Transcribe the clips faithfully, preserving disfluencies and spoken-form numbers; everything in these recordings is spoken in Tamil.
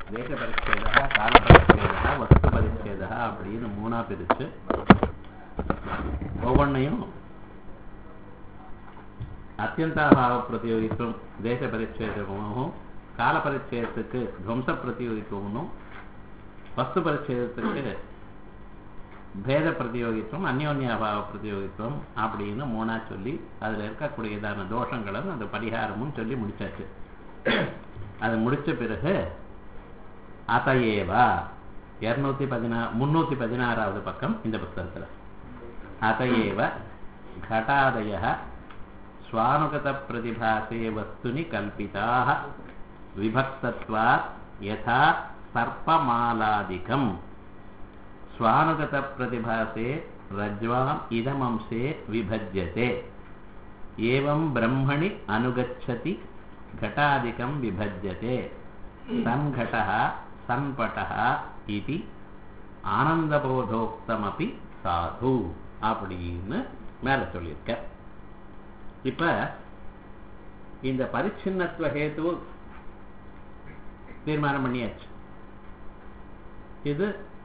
தேச பரிச்சேதா கால பரிச்சேதா வஸ்து பரிச்சேதா அப்படின்னு மூணா பிரிச்சு ஒவ்வொன்றையும் அத்தியந்தாபாவ பிரதியோகித்துவம் தேச பரிச்சேதமும் கால பரிச்சேதத்துக்கு துவம்ச பிரதியோகித்துவமும் வஸ்து பரிச்சேதத்துக்கு பேத பிரதியோகித்துவம் அந்யோன்யாபாவ பிரதியோகித்துவம் அப்படின்னு மூணா சொல்லி அதில் இருக்கக்கூடியதான தோஷங்களும் அந்த பரிகாரமும் சொல்லி முடிச்சாச்சு. அது முடிச்ச பிறகு அதையேவா இருநூத்தி பதினா முன்னூத்தி பதினாறாவது பக்கம் இந்த புத்தகத்தில் அதையேவ घटादय स्वानुगत प्रतिभासे वस्तुनि कल्पिताः विभक्तत्वात् यथा सर्पमालादिकं स्वानुगत प्रतिभासे रज्ज्वाम् इदमंसे विभज्यते एवं ब्रह्मणि अनुगच्छति घटादिकं विभज्यते संघटः संपटः इति ஆனந்தபோதோக்தமபி சாது அப்படின்னு மேல சொல்லியிருக்க. இப்ப இந்த பரிச்சின்னத்துவ ஹேத்து தீர்மானம் பண்ணியாச்சு. இது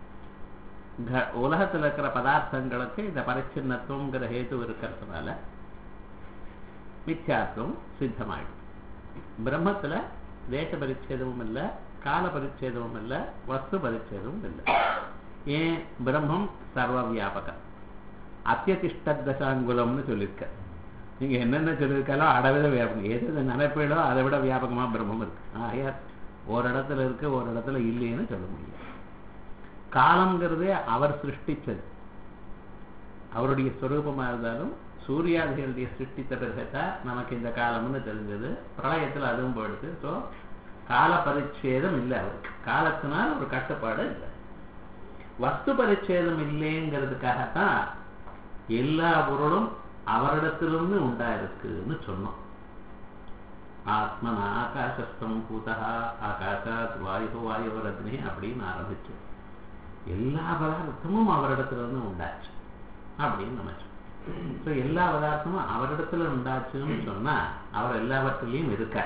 உலகத்தில் இருக்கிற பதார்த்தங்களுக்கு இந்த பரிச்சின்னத்துவங்கிற ஹேத்து இருக்கிறதுனால மித்யாத்துவம் சித்தமாயிடும். பிரம்மத்துல தேச பரிச்சேதமும் இல்லை, கால பரிச்சேதமும் இல்லை, வஸ்து பரிச்சேதமும் இல்லை. ஏன்? பிரம்மம் சர்வ வியாபகம், அத்தியதிஷ்ட தசாங்குலம்னு சொல்லியிருக்க. நீங்க என்னென்ன சொல்லியிருக்காலோ அடவிட வியாபகம், எது நினைப்பீடோ அதை விட வியாபகமா பிரம்மம் இருக்கு. ஆகையா ஒரு இடத்துல இருக்கு, ஒரு இடத்துல இல்லைன்னு சொல்ல முடியும். காலம்ங்கிறதே அவர் சிருஷ்டிச்சது, அவருடைய ஸ்வரூபமா இருந்தாலும் சூரியாதிகளுடைய சிருஷ்டித்த பிறகுதான் நமக்கு இந்த காலம்னு தெரிஞ்சது. பிரளயத்தில் அதுவும் போயிடுது. ஸோ கால பரிச்சேதம் இல்லை, அவருக்கு காலத்தினால் ஒரு கட்டுப்பாடு இல்லை. வஸ்து பரிச்சேதம் இல்லைங்கிறதுக்காகத்தான் எல்லா பொருளும் அவரிடத்திலிருந்து உண்டாயிருக்குன்னு சொன்னோம். ஆத்மன ஆகாசஸ்தம் பூதா ஆகாசாத் வாயு வாயுவர் அக்னி அப்படின்னு ஆரம்பிச்சு எல்லா பதார்த்தமும் அவரிடத்திலிருந்து உண்டாச்சு அப்படின்னு நம்ம சொன்னோம். ஸோ எல்லா பதார்த்தமும் அவரிடத்துல உண்டாச்சுன்னு சொன்னா அவர் எல்லாவற்றிலையும் இருக்கார்.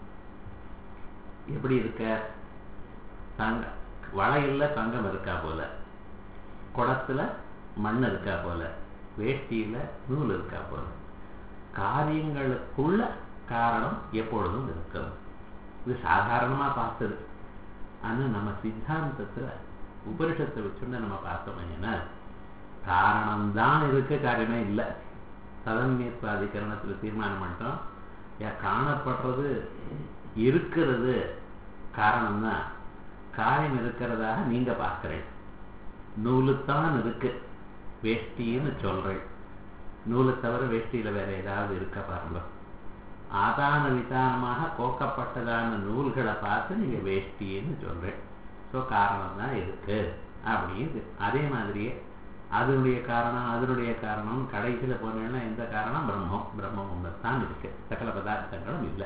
எப்படி இருக்க? தங்க வளையல்ல தங்கம் இருக்கா போல, குடத்துல மண் இருக்கா போல, வேஷ்டியில நூல் இருக்கா போல, காரியங்களுக்குள்ள காரணம் எப்பொழுதும் இருக்கும். இது சாதாரணமா பார்த்தது. ஆனா நம்ம சித்தாந்தத்துல உபனிஷத்தை வச்சுன்னு நம்ம பார்த்தோம்னா காரணம்தான் இருக்கு, காரியமே இல்லை. சதன்யத்வாதிகரணத்துல தீர்மானம் பண்ணிட்டோம். காணப்படுறது இருக்கிறது காரணம்தான், காரியம் இருக்கிறதாக நீங்க பார்க்கிறேன். நூலுத்தான் இருக்கு, வேஷ்டின்னு சொல்றேன். நூலை தவிர வேஷ்டியில வேற ஏதாவது இருக்க பாருங்க. ஆதான விதானமாக கோக்கப்பட்டதான நூல்களை பார்த்து நீங்க வேஷ்டின்னு சொல்றேன். ஸோ காரணம் தான் இருக்கு அப்படின்னு. அதே மாதிரியே அதனுடைய காரணம் அதனுடைய காரணம் கடைசியில போனேன்னா எந்த காரணம்? பிரம்மம். பிரம்மம் ஒன்றுதான் இருக்கு, சகல பதார்த்தங்களும் இல்லை.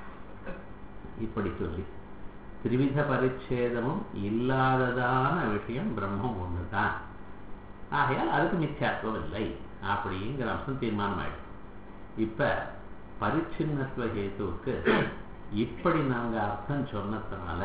இப்படி சொல்லி திரிவித பரிச்சேதமும் இல்லாததான விஷயம் பிரம்மம் ஒண்ணுதான். ஆகையால் அதுக்கு மித்யாத்துவம் இல்லை அப்படிங்கிற அம்சம் தீர்மானம் ஆயிடும். இப்ப பரிச்சின்னத்துவ ஹேத்துவுக்கு இப்படி நாங்க அர்த்தம் சொன்னதுனால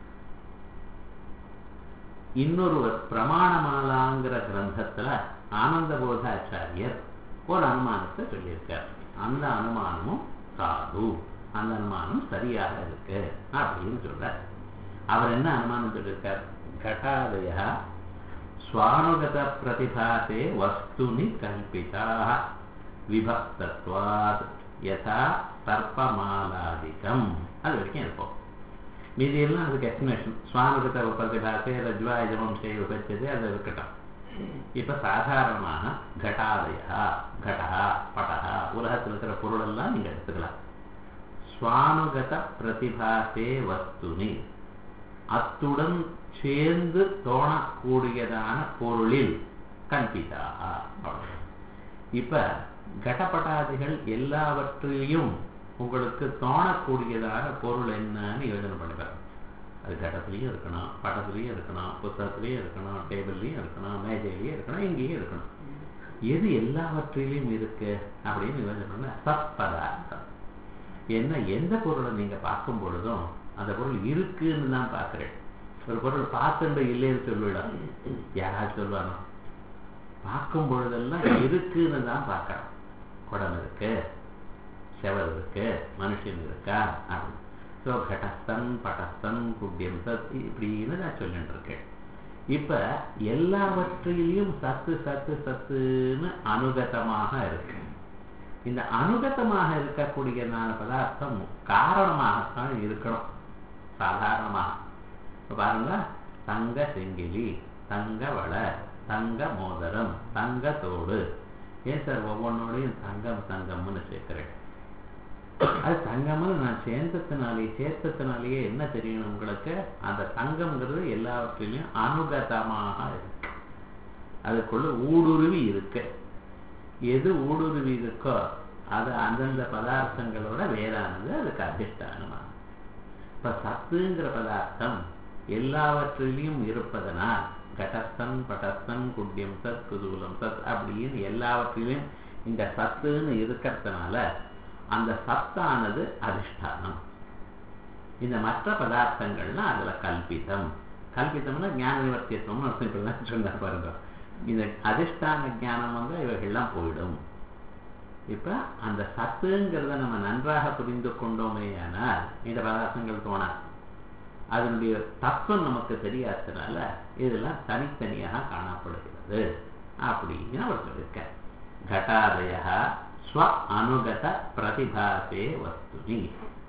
இன்னொருவர் பிரமாணமாலாங்கிற கிரந்தத்துல ஆனந்த போதாச்சாரியர் ஒரு அனுமானத்தை சொல்லியிருக்கார். அந்த அனுமானமும் சாது, அந்த அனுமானம் சரியாக இருக்கு அப்படின்னு சொல்றார். அவர் என்ன அனுமானம் சொல்லியிருக்கார்? घटादय स्वानुगत प्रतिभासे वस्तुनि कल्पिताः विभक्तत्वात् यथा सर्पमालादिकम्. அது வரைக்கும் இருப்போம். மீதி எல்லாம் அதுக்கு எக்ஸ்பிளேஷன். சுவானுகத பிரதிபாசே ரஜ்வா இதமம்சே விபச்சது, அது இருக்கட்டும். இப்ப சாதாரணமாக घटादया घटः पटः உலகத்தில் இருக்கிற பொருள் எல்லாம் நீங்க எடுத்துக்கலாம். சுவானுகத பிரதிபாசே வஸ்துனி, அத்துடன் சேர்ந்து தோணக்கூடியதான பொருளில் கல்பிதாக. இப்ப கடப்பட்டாதிகள் எல்லாவற்றிலையும் உங்களுக்கு தோணக்கூடியதான பொருள் என்னன்னு யோசனை பண்ணுறாங்க. அது கடத்துலையும் இருக்கணும், படத்துலையும் இருக்கணும், புத்தகத்திலையும் இருக்கணும், டேபிள்லையும் இருக்கணும், மேஜையிலையும் இருக்கணும், எங்கேயும் இருக்கணும். எது எல்லாவற்றிலையும் இருக்கு அப்படின்னு யோசனை பண்ண சத்பதார்த்தம். என்ன, எந்த பொருளை நீங்க பார்க்கும் பொழுதும் அந்த பொருள் இருக்குன்னு தான் பார்க்கிறேன். ஒரு பொருள் பார்த்துட்டு இல்லைன்னு சொல்லிவிடும். யாராவது சொல்லுவானோ? பார்க்கும் பொழுதெல்லாம் இருக்குன்னு தான் பார்க்கணும். குடம் இருக்கு, செவல் இருக்கு, மனுஷன் இருக்கா அப்படின்னு. ஸோ கடஸ்தன் படஸ்தன் குட்டியம் சத் இப்படின்னு நான் சொல்லிட்டு இருக்கேன். இப்ப எல்லாவற்றிலையும் சத்து சத்து சத்துன்னு அனுகதமாக இருக்கு. இந்த அனுகதமாக இருக்கக்கூடியதான பதார்த்தம் காரணமாகத்தான் இருக்கணும். சாதாரணமாக இப்ப பாருங்க, தங்க செங்கிலி, தங்க வளை, தங்க மோதிரம், தங்க தோடு. ஏன் சார் ஒவ்வொன்னோடையும் தங்கம் தங்கம்னு சேர்க்கிறேன்? அது தங்கம்னு நான் சேர்ந்ததுனாலே சேர்த்ததுனாலேயே என்ன தெரியணும் உங்களுக்கு? அந்த தங்கம்ங்கிறது எல்லாவற்றிலையும் அனுகதமாக இருக்கு. அதுக்குள்ள ஊடுருவி இருக்கு. எது ஊடுருவி இருக்கோ அது அந்தந்த பதார்த்தங்களோட வேறானது, அதுக்கு அதிஷ்டானமாக. இப்ப சத்துங்கிற பதார்த்தம் எல்லாவற்றிலையும் இருப்பதனால் கடஸ்தன் படஸ்தன் குட்டியம் சத் குதூலம் சத் அப்படின்னு எல்லாவற்றிலையும் இந்த சத்துன்னு இருக்கிறதுனால அந்த சத்தானது அதிஷ்டானம். இந்த மற்ற பதார்த்தங்கள்னா அதுல கல்பிதம். கல்பிதம்னா ஞான நிவர்த்தியத்துவம்னு அர்த்தம். இப்படிதான் சொன்னார் பாருங்க. இந்த அதிஷ்டான ஞானம் வந்து இவைகள்லாம் போயிடும். இப்ப அந்த சத்துங்கிறத நம்ம நன்றாக புரிந்து கொண்டோமே ஆனால் இந்த பதார்த்தங்கள் தோணாது. அதனுடைய தத்துவம் நமக்கு தெரியாததுனால இதெல்லாம் தனித்தனியாக காணப்படுகிறது அப்படின்னு அவர் சொல்லியிருக்க. கட்டாதயா ஸ்வ அனுகத பிரதிபாசே வஸ்துனி,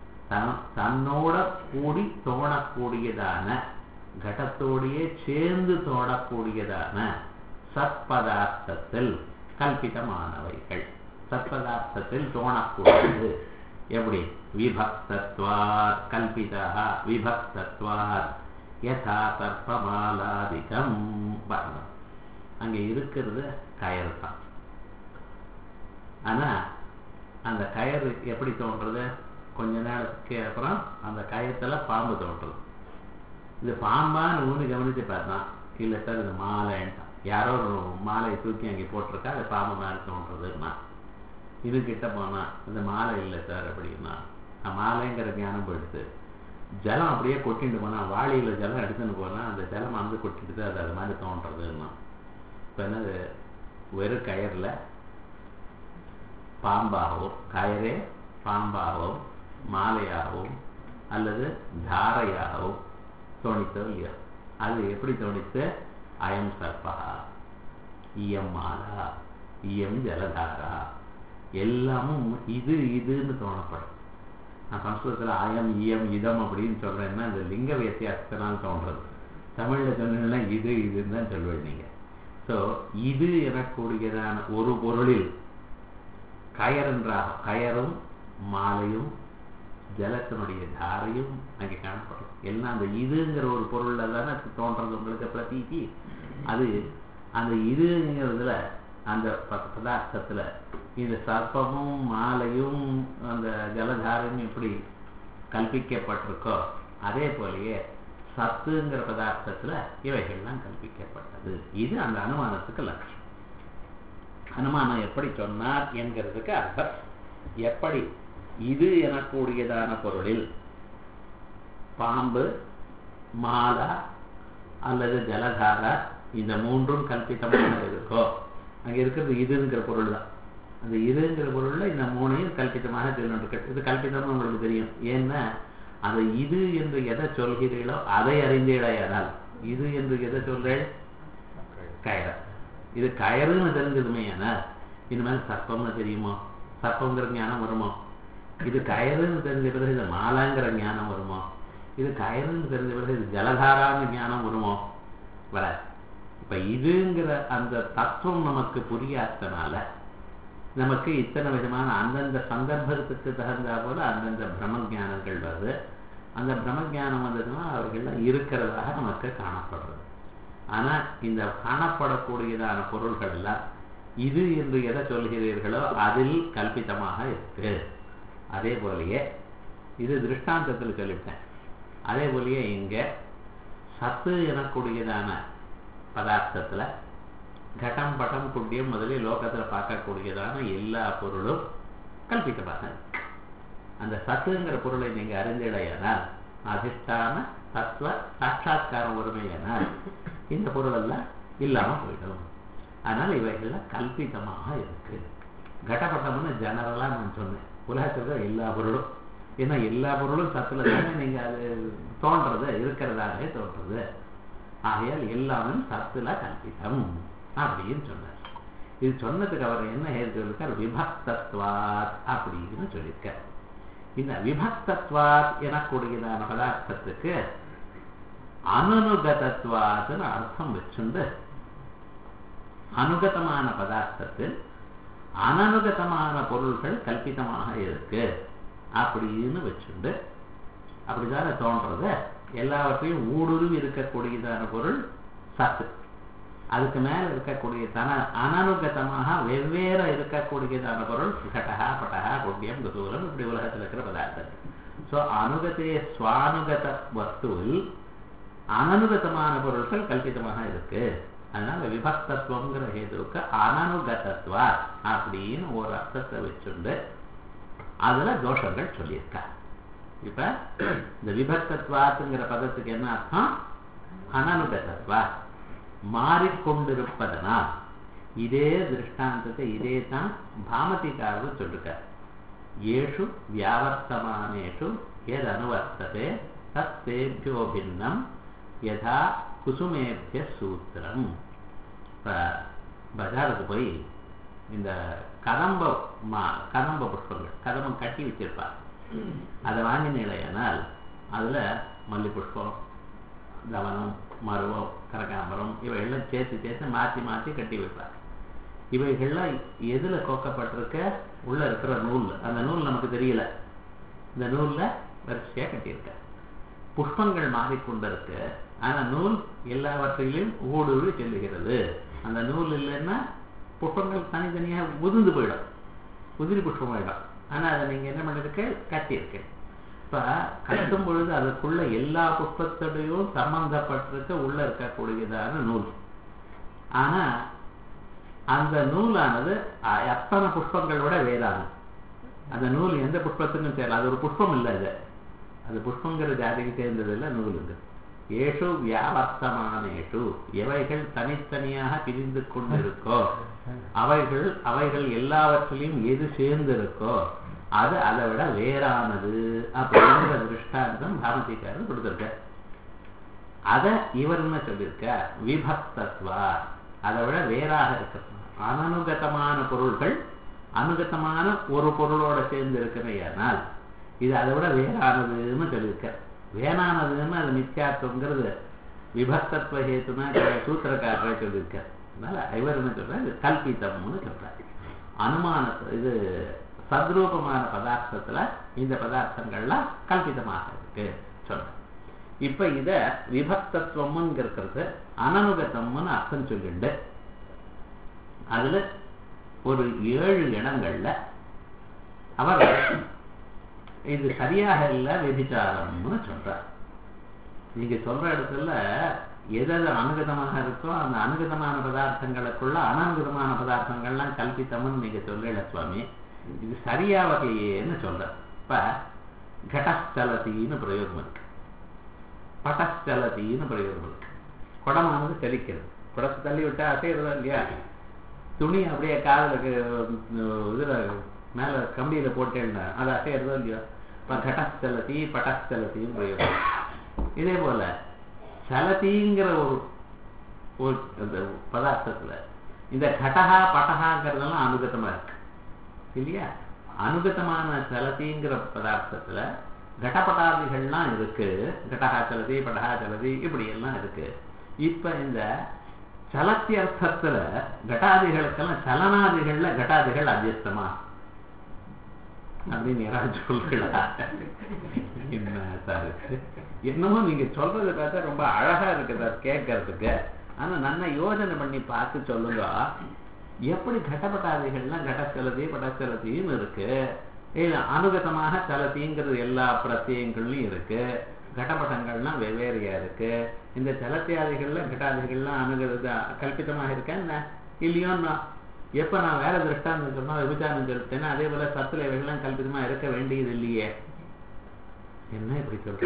தன்னோட கூடி தோணக்கூடியதான கடத்தோடையே சேர்ந்து தோணக்கூடியதான சத்பதார்த்தத்தில் கல்பிதமானவைகள். சத்பதார்த்தத்தில் தோணக்கூடியது எப்படி? விபக்தத்வாத் கல்பிதா விபக்தத்வாத் யதா சர்ப்பமாலாதிகம். அங்கே இருக்கிறது கயறு தான். ஆனா அந்த கயறு எப்படி தோன்றது? கொஞ்ச நேரத்துக்கு அப்புறம் அந்த கயத்துல பாம்பு தோன்றது. இது பாம்பான்னு ஊனி கவனித்து பார்த்தான். இல்லை சார் இது மாலைன்ட்டான். யாரோ ஒரு மாலையை தூக்கி அங்கே போட்டிருக்கா, அது பாம்பு மாதிரி தோன்றதுன்னா. இது கிட்ட போனா இந்த மாலை இல்லை சார் அப்படின்னா மாலைங்கிற ஞானம் போயிடுது. ஜலம் அப்படியே கொட்டிட்டு போனா, வாளியில ஜலம் எடுத்துன்னு போனா அந்த ஜலம் வந்து கொட்டிட்டு அது அது மாதிரி தோன்றதுன்னா. இப்போ என்னது? வெறும் கயர்ல பாம்பாகவும், கயரே பாம்பாகவும் மாலையாகவும் அல்லது தாரையாகவும் தோணித்தோ இல்லையோ? அது எப்படி தோணித்து? அயம் சர்பா, இயம் மாலா, இயம் ஜலதாரா, எல்லாமும் இது இதுன்னு தோணப்படும். நான் சம்ஸ்கிருதத்தில் அயம் இயம் இதம் அப்படின்னு சொல்றேன்னா இந்த லிங்க வித்தியாசத்தினால் தோன்றது. தமிழ்ல சொன்னா இது இதுன்னு தான் சொல்லுவேன் நீங்க. ஸோ இது எனக்கூடியதான ஒரு பொருளில் கயர் என்றாக கயரும் மாலையும் ஜலத்தினுடைய தாரையும் அங்கே காணப்படும். எல்லாம் அந்த இதுங்கிற ஒரு பொருள்ல தானே தோன்றது உங்களுக்கு பிரதீதி. அது அந்த இதுங்கிறதுல அந்த பதார்த்தத்துல இந்த சர்ப்பமும் மாலையும் அந்த ஜலதாரையும் எப்படி கல்பிக்கப்பட்டிருக்கோ அதே போலயே சத்துங்கிற பதார்த்தத்துல இவைகள்லாம் கல்பிக்கப்பட்டது. இது அந்த அனுமானத்துக்கு லட்சம். அனுமானம் எப்படி சொன்னார் என்கிறதுக்கு அர்த்தம். எப்படி இது எனக்கூடியதான பொருளில் பாம்பு, மாலா அல்லது ஜலதாரா இந்த மூன்றும் கல்பித்தமாக இருக்கோ, அங்க இருக்கிறது இதுங்கிற பொருள் தான். அந்த இதுங்கிற பொருள்ல இந்த மூணையும் கல்பித்தமாக சொல்லிட்டு இது கல்பித்தம்னு உங்களுக்கு தெரியும். ஏன்னா அந்த இது என்று எதை சொல்கிறீர்களோ அதை அறிந்தீடையானால், இது என்று எதை சொல்றேன்? கயறு. இது கயறுன்னு தெரிஞ்சதுமே ஆனால் இனிமேல் சர்ப்பம்னு தெரியுமோ? சர்ப்பங்கிற ஞானம் வருமோ? இது கயறுன்னு தெரிஞ்ச பிறகு இது மாலாங்கிற ஞானம் வருமோ? இது கயறுன்னு தெரிஞ்ச பிறகு இது ஜலதாராங்க ஞானம் வருமோ? வர. இப்ப இதுங்கிற அந்த தத்துவம் நமக்கு புரியாதனால நமக்கு இத்தனை விதமான அந்தந்த சந்தர்ப்பத்துக்கு தகுந்தா போல அந்தந்த பிரம்ம ஞானங்கள் வருது. அந்த பிரம்ம ஞானம் வந்ததுன்னா அவர்கள்லாம் இருக்கிறதாக நமக்கு காணப்படுறது. ஆனா இந்த காணப்படக்கூடியதான பொருள்கள் எல்லாம் இது என்று எதை சொல்கிறீர்களோ அதில் கல்பித்தமாக இருக்கு. அதே போலயே இது திருஷ்டாந்தத்தில் சொல்லிட்டேன். அதே போலயே இங்க சத்து எனக்கூடியதான பதார்த்தத்துல கட்டம் பட்டம் குட்டியம் முதலில் லோகத்துல பார்க்கக்கூடியதான எல்லா பொருளும் கல்பித்தமாக இருக்கு. அந்த சத்துங்கிற பொருளை நீங்க அறிந்திடையானால் அதிஷ்டான தத்துவ சாட்சா்காரம் ஒருமையானால் இந்த பொருள் எல்லாம் இல்லாம போயிடும். அதனால இவைகள்ல கல்பிதமாக இருக்கு. கடப்பட்டம்னு ஜெனரலா நான் சொன்னேன், உலகத்துல எல்லா பொருளும். ஏன்னா எல்லா பொருளும் சத்துல தானே நீங்க அது தோன்றது, இருக்கிறதாகவே தோன்றது. ஆகையால் எல்லாமே சத்துல கல்பிதம் அப்படின்னு சொன்னார். இது சொன்னதுக்கு அவர் என்ன சொல்லிருக்கார், விபக்தத்வாத் அப்படின்னு சொல்லியிருக்கார். இந்த விபக்தத்வாத் எனக்கூடியதான பதார்த்தத்துக்கு அனனுகதத்வாத்னு அர்த்தம் வச்சுண்டு, அனுகதமான பதார்த்தத்தில் அனனுகதமான பொருள்கள் கல்பிதமாக இருக்கு அப்படின்னு வச்சுண்டு, அப்படிதானே தோன்றது. எல்லாவற்றையும் ஊடுருவி இருக்கக்கூடியதான பொருள் சத்து, அதுக்கு மேல இருக்கக்கூடிய தன அனனுகதமாக வெவ்வேறு இருக்கக்கூடியதான பொருள் கடகா பட்டகா கொட்டியம் குதூலம், இப்படி உலகத்தில் இருக்கிற பதார்த்தங்கள். ஸோ அனுகதே சுவானுகத வஸ்துவில் அனனுகதமான பொருட்கள் கல்பிதமாக இருக்கு. அதனால விபக்தத்துவங்கிற ஹேதுவுக்கு அனனுகதத்வா அப்படின்னு ஒரு அர்த்தத்தை வச்சுண்டு அதுல தோஷங்கள் சொல்லியிருக்கா. இப்ப இந்த விபக்தத்வாத்துங்கிற பதத்துக்கு என்ன அர்த்தம், அனனுகதத்வா, மாறிக்கொண்டிருப்பதனால். இதே திருஷ்டாந்தத்தை இதே தான் பாமதிகாரர் சொல்லிருக்கார். ஏஷு வியாவர்த்தமானேஷு எது அனுவர்த்ததே தத் தேபியோ பின்னம் யதா குசுமேபிய சூத்திரம். இப்ப பஜாருக்கு போய் இந்த கதம்ப மா கதம்ப புஷ்பங்கள், கதம்பம் கட்டி வச்சிருப்பார், அதை வாங்கினீங்களேனால் அதுல மல்லி புஷ்பம், தவனம், மருவம், கரகாம்பரம் இவைகள்லாம் சேர்த்து சேர்த்து மாற்றி மாற்றி கட்டி வைப்பார். இவைகள்லாம் எதுல கோக்கப்பட்டிருக்க, உள்ள இருக்கிற நூல். அந்த நூல் நமக்கு தெரியல, இந்த நூல்ல வரிசையா கட்டியிருக்க. புஷ்பங்கள் மாறிக்கொண்டிருக்கு, ஆனா நூல் எல்லாவற்றிலும் ஊடுருவி செல்லுகிறது. அந்த நூல் இல்லைன்னா புஷ்பங்கள் தனித்தனியா உதிர்ந்து போயிடும், உதிரி புஷ்பம் ஆயிடும். ஆனா அதை நீங்க என்ன பண்ணிருக்க, கட்டியிருக்க. இப்ப கட்டும் பொழுது அதுக்குள்ள எல்லா புஷ்பத்தோடையும் சம்பந்தப்பட்டிருக்க உள்ள இருக்கக்கூடியதான நூல். ஆனா அந்த நூலானது அத்தனை புஷ்பங்கள் விட வேறாகும். அந்த நூல் எந்த புஷ்பத்துக்கும் சேரல, அது ஒரு புஷ்பம் இல்லை, அது அது புஷ்பங்கிற ஜாதிக்கு சேர்ந்தது இல்லை நூலுங்க. ஏஷு வியாவர்த்தமானேஷு, எவைகள் தனித்தனியாக பிரிந்து கொண்டிருக்கோ அவைகள் அவைகள் எல்லாவற்றிலையும் எது சேர்ந்திருக்கோ அது அதை விட வேறானது அப்படிங்கிற திருஷ்டாந்தம் பாரதிக்காரர் கொடுத்திருக்க. அத இவர் என்ன சொல்லியிருக்க, விபக்தத்வா, அதை விட வேறாக இருக்க. அனனுகதமான பொருள்கள் அனுகதமான ஒரு பொருளோட சேர்ந்து இருக்கிறையானால் இது அதை விட வேறானதுன்னு சொல்லியிருக்க. வேணானதுன்னு அது மித்யாத்வங்கிறது விபக்தத்வ ஹேத்துனா சூத்திரக்காரரை சொல்லியிருக்க. அதனால இவர் என்ன சொல்றாரு, கல்பித்தம்னு சொல்றாரு. அனுமானத்தை இது சத்ரூபமான பதார்த்தத்துல இந்த பதார்த்தங்கள்லாம் கல்பிதமாக இருக்கு சொல்ற. இப்ப இத விபக்தத்துவம்னு இருக்கிறது அனனுகதம்னு அர்த்தம் சொல்லிண்டு அதுல ஒரு ஏழு இடங்கள்ல அவர் இது சரியாக இல்ல விபிச்சாரம்னு சொல்றார். நீங்க சொல்ற இடத்துல எது அனுகதமாக இருக்கோ அந்த அனுகதமான பதார்த்தங்களுக்குள்ள அனனுகதமான பதார்த்தங்கள்லாம் கல்பித்தம்னு நீங்க சொல்லல சுவாமி, இது சரியா வகையேன்னு சொல்ற. இப்ப கடஸ்தலத்தின்னு பிரயோகம் இருக்கு, பட்டஸ்தலத்தின்னு பிரயோகம் இருக்கு. குடமானது தெளிக்கிறது, குடத்தை தள்ளி விட்டா அசைறதா இல்லையா, துணி அப்படியே காதலுக்கு இதுல மேல கம்பியில போட்டேன்னா அது அசைறதோ இல்லையோ. இப்ப கடஸ்தலத்தி பட்டஸ்தலத்தின்னு பிரயோகம். இதே போல சலத்திங்கிற ஒரு பதார்த்தத்துல இந்த கடகா பட்டகாங்கிறதெல்லாம் அனுகதமா இருக்கு இல்லையா. அனுகதமான சலத்திங்கிற பதார்த்தத்துல கடபட்டாதிகள்லாம் இருக்கு, கடகா சலதி படகா சலதி இப்படி எல்லாம் இருக்கு. இப்ப இந்த சலத்தியர்த்தத்துல கட்டாதிகளுக்கெல்லாம் சலனாதிகள்ல கட்டாதிகள் அத்தியஸ்தமா அப்படின்னு யாராவது சொல்றா? என்ன சார் என்னமோ நீங்க சொல்றது பார்த்தா ரொம்ப அழகா இருக்குது கேட்கறதுக்கு. ஆனா நல்லா யோசனை பண்ணி பார்த்து சொல்லுங்க, எப்படி கடபட்டாதிகள்லாம் கடச்சலதி படச்சலத்தியும் இருக்கு, அனுகதமாக சலத்திங்கிறது எல்லா பிரத்யங்கள்லயும் இருக்கு, கடபட்டங்கள்லாம் வெவ்வேறையா இருக்கு. இந்த சலத்தியாதிகள்ல கட்டாதிகள்லாம் அணுகிறது கல்பிதமாக இருக்கேன் என்ன இல்லையோன்னா, எப்ப நான் வேற திருஷ்டாந்தம் சொன்னா விபச்சாரம் சொல்லிட்டேன்னா அதே போல சத்துல இவைகள்லாம் கல்பிதமா இருக்க வேண்டியது இல்லையே. என்ன இப்படி சொல்ற?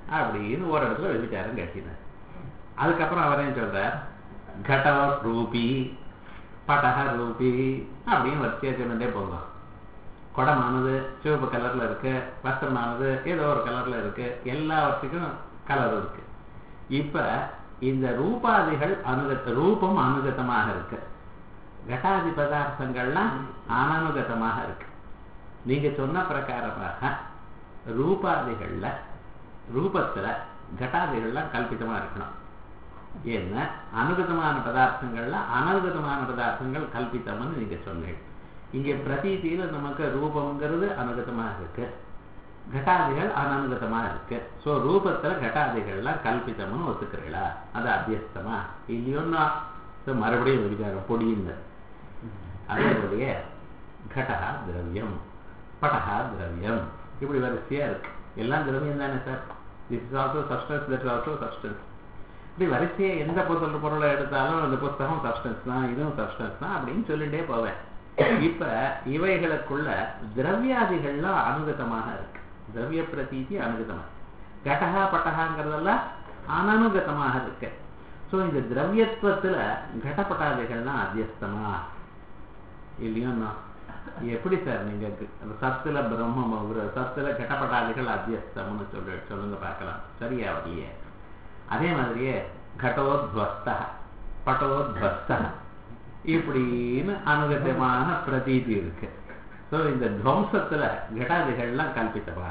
அப்படின்னு ஒரு இடத்துல விபச்சாரம் கட்டினார். அதுக்கப்புறம் அவரையும் சொல்றார் கடவ ரூபி படக ரூபி அப்படின்னு வரிசையா சொல்லிட்டே போங்க. குடமானது சிவப்பு கலர்ல இருக்கு, வஸ்திரமானது ஏதோ ஒரு கலர்ல இருக்கு, எல்லாவற்றுக்கும் கலர் இருக்கு. இப்ப இந்த ரூபாதிகள் அனுகத்த ரூபம் அனுகத்தமாக இருக்கு, கட்டாதி பதார்த்தங்கள்லாம் அனனுகத்தமாக இருக்கு. நீங்க சொன்ன பிரகாரமாக ரூபாதிகள்ல ரூபத்துல கட்டாதிகள்லாம் கல்பிதமா இருக்கணும். ஏன்னா அனுகதமான பதார்த்தங்கள்ல அனனுகதமான பதார்த்தங்கள் கல்பித்தம்னு நீங்க சொன்னீங்க. இங்க பிரதீதியில நமக்கு ரூபம்ங்கிறது அனுகதமாக இருக்கு, கட்டாதிகள் அனனுகதமா இருக்கு. சோ ரூபத்துல கட்டாதிகள்லாம் கல்பித்தம்னு ஒத்துக்கிறீங்களா? அது அத்தியஸ்தமா இல்லையோன்னா மறுபடியும் விசாரம் பொடியுங்க. அதே போலயே கடகா திரவியம் படகா திரவியம் இப்படி வரிசையா இருக்கு. எல்லாம் திரவியம் தானே சார். This is also substance, that is also substance. இப்படி வரிசையை எந்த பொருள் பொருளை எடுத்தாலும் அந்த புஸ்தகம் சப்ஸ்டன்ஸ் தான், இதுவும் சப்ஸ்டன்ஸ் தான் அப்படின்னு சொல்லிட்டே போவேன். இப்ப இவைகளுக்குள்ள திரவியாதிகள்லாம் அனுகதமாக இருக்கு. திரவிய பிரதீதி அனுகதமாக, கடகா பட்டகாங்கிறதெல்லாம் அனனுகதமாக இருக்கு. ஸோ இந்த திரவியத்துவத்துல கடப்பட்டாதிகள்லாம் அத்தியஸ்தமா இல்லையோன்னா எப்படி சார் நீங்க சத்துல பிரம்மம் சத்துல கடப்பட்டாதிகள் அத்தியஸ்தம்னு சொல்லி சொல்லுங்க பார்க்கலாம். சரியா வரலையே. அதே மாதிரியே கடோத்வஸ்த பட்டோத்வஸ்த இப்படின்னு அனுகதமான பிரதீதி இருக்கு. ஸோ இந்த துவம்சத்துல கடாதிகள்லாம் கல்பித்தவா.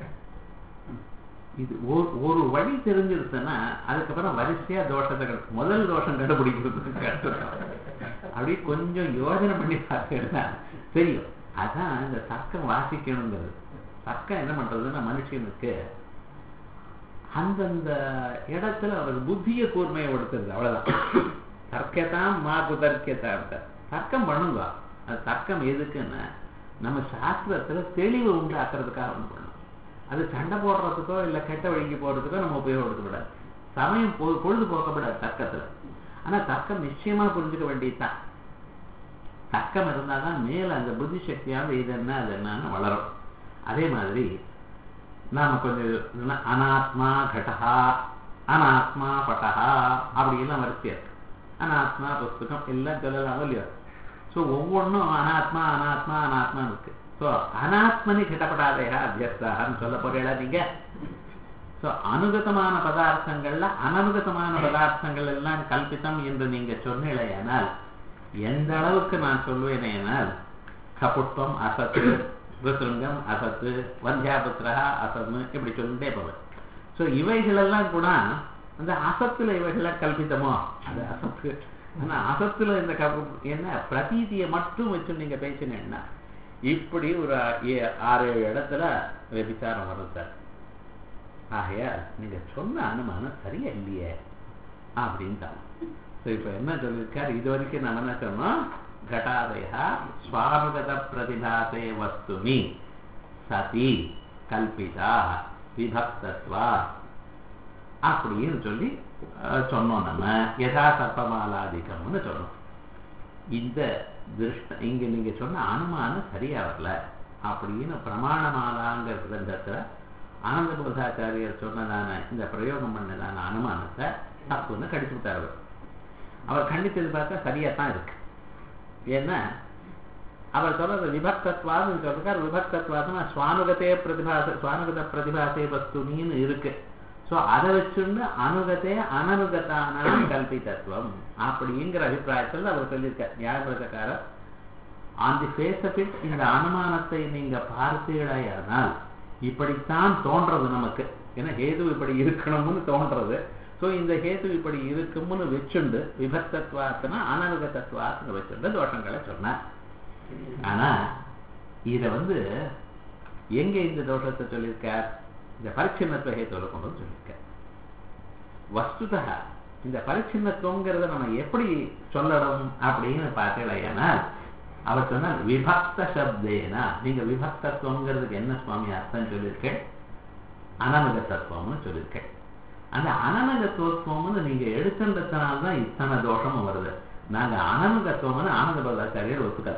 இது ஒரு வழி தெரிஞ்சிருச்சுன்னா அதுக்கப்புறம் வரிசையா தோஷத்தை முதல் தோஷம் கண்டுபிடிக்கிறது கஷ்டம். அப்படி கொஞ்சம் யோஜனை பண்ணி பார்த்தீங்கன்னா தெரியும். அதான் இந்த தர்க்கம் வாசிக்கணுங்கிறது. தர்க்கம் என்ன பண்றதுன்னா மனுஷனுக்கு அந்தந்த இடத்துல அவர் புத்திய கூர்மையை கொடுத்துருது, அவ்வளவுதான். தர்க்கத்தான் மாக்கு தர்க்கத்தான் தர்க்கம் பண்ணுங்க. அது தர்க்கம் எதுக்குன்னா நம்ம சாஸ்திரத்துல தெளிவு உண்டாக்குறதுக்காக ஒன்று பண்ணணும். அது சண்டை போடுறதுக்கோ இல்லை கெட்ட வழிக்கு போடுறதுக்கோ நம்ம உபயோகப்படுத்தக்கூடாது. சமயம் பொ பொழுது போக்கப்படாது தர்க்கத்துல. ஆனா தர்க்கம் நிச்சயமா புரிஞ்சுக்க வேண்டியதுதான். தர்க்கம் இருந்தாதான் மேல அந்த புத்தி சக்தியாவது இது என்ன அது என்னன்னு வளரும். அதே மாதிரி நாம கொஞ்சம் அனாத்மா கடகா அனாத்மா பட்டகா அப்படிலாம் வரிசையா இருக்கு. அனாத்மா புஸ்தகம் எல்லாம் சொல்லலாம் இல்லையா? ஸோ ஒவ்வொன்றும் அனாத்மா அனாத்மா அனாத்மா இருக்கு. ஸோ அனாத்மனி கிட்டப்படாதையா அத்தியஸ்தான்னு சொல்ல போறீங்களா நீங்க? ஸோ அனுகதமான பதார்த்தங்கள்ல அனனுகதமான பதார்த்தங்கள் எல்லாம் கல்பித்தம் என்று நீங்க சொன்னீங்களேனால் எந்த அளவுக்கு நான் சொல்வேனேனால் கபுட்பம் அசத்து, ருத்ருங்கம் அசத்து, வந்தியாபுத்திரா அசத்னு இப்படி சொல்லிட்டே போவேன். ஸோ இவைகளெல்லாம் கூட அந்த அசத்துல இவைகள்லாம் கல்பித்தமோ அது அசத்து. ஆனா அசத்துல இந்த என்ன பிரதீதியை மட்டும் வச்சு நீங்க பேசினீங்கன்னா இப்படி ஒரு ஆறு ஏழு இடத்துல விசாரம் வரும் சார். ஆகையா நீங்க சொன்ன அனுமானம் சரியா இல்லையே அப்படின்ட்டாங்க. இப்ப என்ன சொல்லியிருக்காரு இது வரைக்கும் நம்ம என்ன சொன்னோம்? घटादयः स्वानुगतप्रतिभासे वस्तुनि सति कल्पिता विभक्तत्वा அப்படின்னு சொல்லி சொன்னோம். நம்ம யதா சர்ப்பமாலாதிகம்னு சொன்னோம். இந்த திருஷ்ட இங்க நீங்க சொன்ன அனுமானம் சரியா வரல அப்படின்னு பிரமாணமாலாங்கிற கிரந்தத்துல ஆனந்த போதாச்சாரியர் சொன்னதான இந்த பிரயோகம் பண்ணதான அனுமானத்தை தப்புன்னு கடிச்சு விட்டார். அவர் கண்டித்தது பார்த்தா சரியா தான் இருக்கு. ஏன்னா அவர் சொல்றது விபக்தத்வாதுன்னு சொல்றாரு. விபக்தத்வாதுன்னா சுவானுகத்தே பிரதிபாச சுவானுகத பிரதிபாசே வஸ்துனின்னு இருக்கு. ஸோ அதை வச்சுன்னு அனுகத்தே அனனுகத்தான கல்பிதத்துவம் அப்படிங்கிற அபிப்பிராயத்தில் அவர் சொல்லியிருக்கார். நியாயப்பிரகாரம் on the face of it இந்த அனுமானத்தை நீங்க பார்த்தீர்களானால் இப்படித்தான் தோன்றது நமக்கு. ஏன்னா ஹேது இப்படி இருக்கணும்னு தோன்றது. ஸோ இந்த ஹேது இப்படி இருக்கும்னு வச்சுண்டு விபக்தத்வாத்துனா அனனுகத்தத்வாத்துன்னு வச்சுண்டு தோஷங்களை சொன்னார். ஆனா இதை வந்து எங்க இந்த தோஷத்தை சொல்லியிருக்கார்? இந்த பரிச்சின்னத்துவ ஹேத்துவ கொண்டு வந்து சொல்லியிருக்கார். வஸ்துதா இந்த பரிச்சின்னத்துவங்கிறத நம்ம எப்படி சொல்லணும் அப்படின்னு பார்த்தீங்கன்னா அவர் சொன்னார் விபக்த சப்தேனா. நீங்க விபக்தத்துவங்கிறதுக்கு என்ன சுவாமி அர்த்தம் சொல்லியிருக்கேன்? அனனுகத்தத்துவம்னு சொல்லியிருக்கேன். அந்த அனனுகத்துவம்னு நீங்க எடுத்துன்றதுனால்தான் இத்தனை தோஷமும் வருது. நாங்க அனனுகத்துவம்னு ஆனந்த பதாச்சாரியர் ஒத்துக்கல.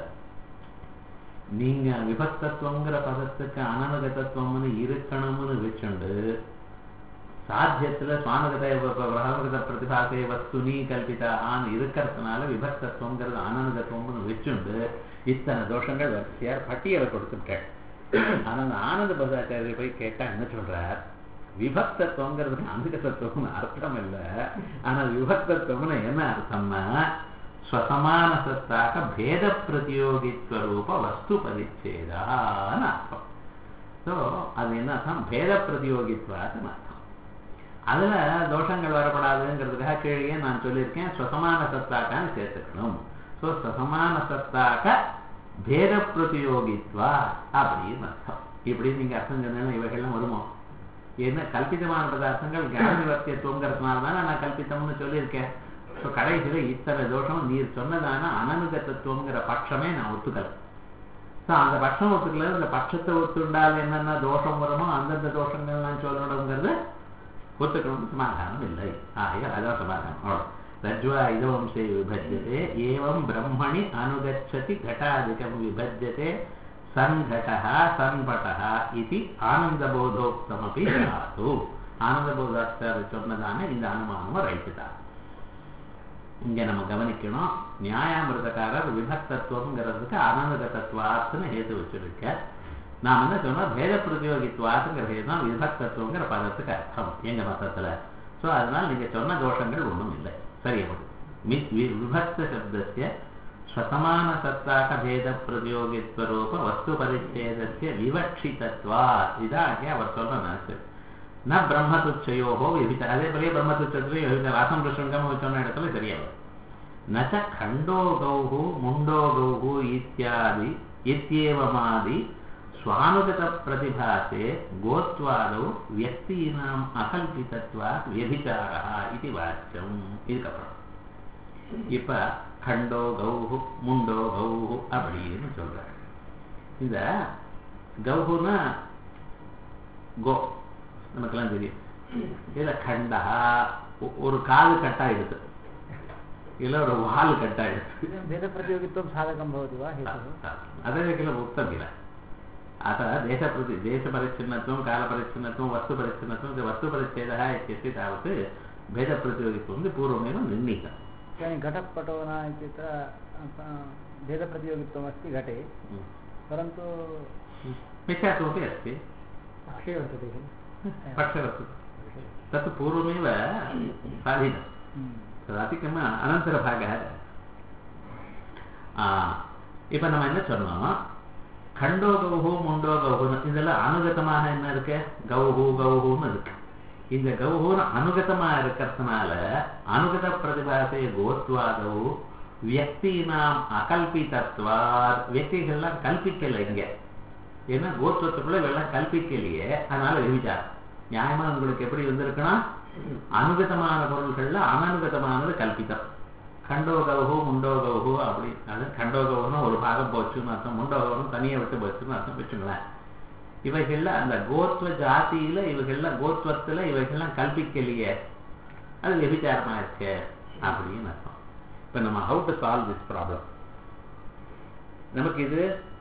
நீங்க விபக்தத்துவங்கிற பதத்துக்கு அனனுகத்தத்துவம்னு இருக்கணும்னு வச்சுண்டு சாத்தியத்துல சுவானுகத பிரகமகத பிரதிபாசை வஸ்துனி கல்பிதான்னு இருக்கிறதுனால விபக்தத்துவங்கிறது ஆனந்தத்துவம்னு வச்சுண்டு இத்தனை தோஷங்கள் வரிசையார் பட்டியலை கொடுத்துட்டேன். ஆனா அந்த ஆனந்த பதாச்சாரியர் போய் கேட்டா என்ன சொல்றார், விபக்தத்துவங்கிறதுக்கு அனுகதத்துவம்னு அர்த்தம் இல்லை. ஆனா விபக்தத்துவம்னு என்ன அர்த்தம்னா ஸ்வசமான சத்தாக பேத பிரதியோகித்வ ரூப வஸ்து பரிச்சேதான்னு அர்த்தம். ஸோ அது என்ன அர்த்தம், பேத பிரதியோகித்வான்னு அர்த்தம். அதுல தோஷங்கள் வரப்படாதுங்கிறதுக்காக கீழே நான் சொல்லியிருக்கேன் ஸ்வசமான சத்தாக்கான்னு சேர்த்துக்கணும். ஸோ ஸ்வசமான சத்தாக பேத பிரதியோகித்வா அப்படின்னு அர்த்தம். இப்படி நீங்க அர்த்தம் சொன்னா இவைகள்லாம் வருமோ? என்ன கல்பிதமான பதார்த்தங்கள் காரணிவர்த்தியத்துவங்கிறதுனால தானே நான் கல்பித்தம்னு சொல்லியிருக்கேன். ஸோ கடைசியில இத்தனை தோஷம் நீர் சொன்னதான அனனுகத்துவங்கிற பட்சமே நான் ஒத்துக்கல. ஸோ அந்த பட்சம் ஒத்துக்கல, இந்த பட்சத்தை ஒத்துண்டால் என்னென்ன தோஷம் வருமோ அந்தந்த தோஷங்கள் நான் சொல்லணுங்கிறது ஒத்துக்கணும்னு சமாதானம் இல்லை. ஆகையா அதான் சமாதானம். அவ்வளோ ரஜ்வா இதவம்சே விபஜ்யதே ஏவம் பிரம்மணி அனுகச்சதி घटादिकं விபஜ்யதே சன்घटः சன்பட்டः இது ஆனந்தபோதோக்தமபி தாது. ஆனந்தபோதாச்சாரியர் சொன்னதான இந்த அனுமானம் ரைட்டுதான். இங்க நம்ம கவனிக்கணும், நியாயாமிருதக்காரர் விபக்தத்துவங்கிறதுக்கு அனனுகதத்துவாத்துன்னு ஹேது வச்சிருக்க. நாம் என்ன சொன்னோம், பேத பிரதியோகித்துவாத்துங்கிற ஹேது தான் விபக்தத்துவங்கிற பதத்துக்கு அர்த்தம் எங்க மதத்துல. ஸோ அதனால நீங்க சொன்ன தோஷங்கள் ஒன்றும் இல்லை, சரியா. விபக்த சப்தஸ்ய ஸ்வசமான சத்தாக பேத பிரதியோகித்வ ரூப வஸ்து பரிச்சேதஸ்ய விவக்ஷிதத்வா இதாக அவர் சொல்ற நினைச்சு ந பிரம்மதுச்சயோகோ விபித. அதே போலயே பிரம்மதுச்சத்திலையும் விபித வாசம் பிரசங்கம் சொன்ன இடத்துல சரியாகும். நச்ச கண்டோ கௌஹு முண்டோ கௌஹு இத்தியாதி இத்யேவமாதி ஸ்வானுகத பிரதிபாசே கோத்வாதோ வியக்தீனாம் அகல்பிதத்வாத் வியபிசாரः இது வாக்கியம். இதுக்கப்புறம் இப்ப கண்டோ கௌஹு முண்டோ கௌஹு அப்படின்னு சொல்றாரு. இந்த கௌஹுனா கோ நமக்கெல்லாம் தெரியும். இதுல கண்டா ஒரு காது கட்டாயிடுது, இல்ல ஒரு வால் கட்டாயிடுது. வேத பிரதியோகித்துவம் சாதகம் பவதி வா அதே கில உக்தம் கில अतः देश प्रति देशपरिच्छिन्नत्वं कालपरिच्छिन्नत्वं वस्तुपरिच्छिन्नत्वं वस्तुपरिच्छेदः इत्यस्य तावत् भेदप्रतियोगित्वं पूर्वमेव निर्णीतम्. इदानीं घटपटो न इत्यत्र भेदप्रतियोगित्वमस्ति घटे, परन्तु मिथ्यात्वमपि अस्ति, पक्षे वर्तते खलु, पक्षे वर्तते, तत् पूर्वमेव साधितं. तदधिकम् अनन्तरभागः. இப்போ நம்ம என்ன சொன்னோம், கண்டோ கௌஹு முண்டோ கௌஹுன்னு இதெல்லாம் அனுகதமாக என்ன இருக்கு, கௌஹு கௌஹுன்னு இருக்கு. இந்த கௌஹுன்னு அனுகதமா இருக்கிறதுனால அனுகத பிரதிபாசை கோத்வாதவு வியக்தினாம் அகல்பிதத்வாத், வியக்திகள்லாம் கல்பிக்கல இங்க. ஏன்னா கோத்வத்துக்குள்ள இவெல்லாம் கல்பிக்கலையே, அதனால விபிச்சாரம். நியாயமா உங்களுக்கு எப்படி வந்திருக்குன்னா அனுகதமான பொருள்கள்ல அனனுகதமானது கல்பிதம். கண்டோ கௌஹு முண்டோ கௌஹு அப்படி, அது கண்டோ கௌஹுன்னு ஒரு பாகம் போச்சுன்னு அர்த்தம், முண்டோ கௌஹுன்னு தனியை விட்டு போச்சுன்னு அர்த்தம் வச்சுங்களேன். இவைகள்ல அந்த கோத்வ ஜாதியில இவைகள்லாம் கோத்வத்துல இவைகள்லாம் கல்பிக்கலையே, அது விபிச்சாரமா இருக்கு அப்படின்னு அர்த்தம். இப்ப நம்ம how to solve this problem, நமக்கு இது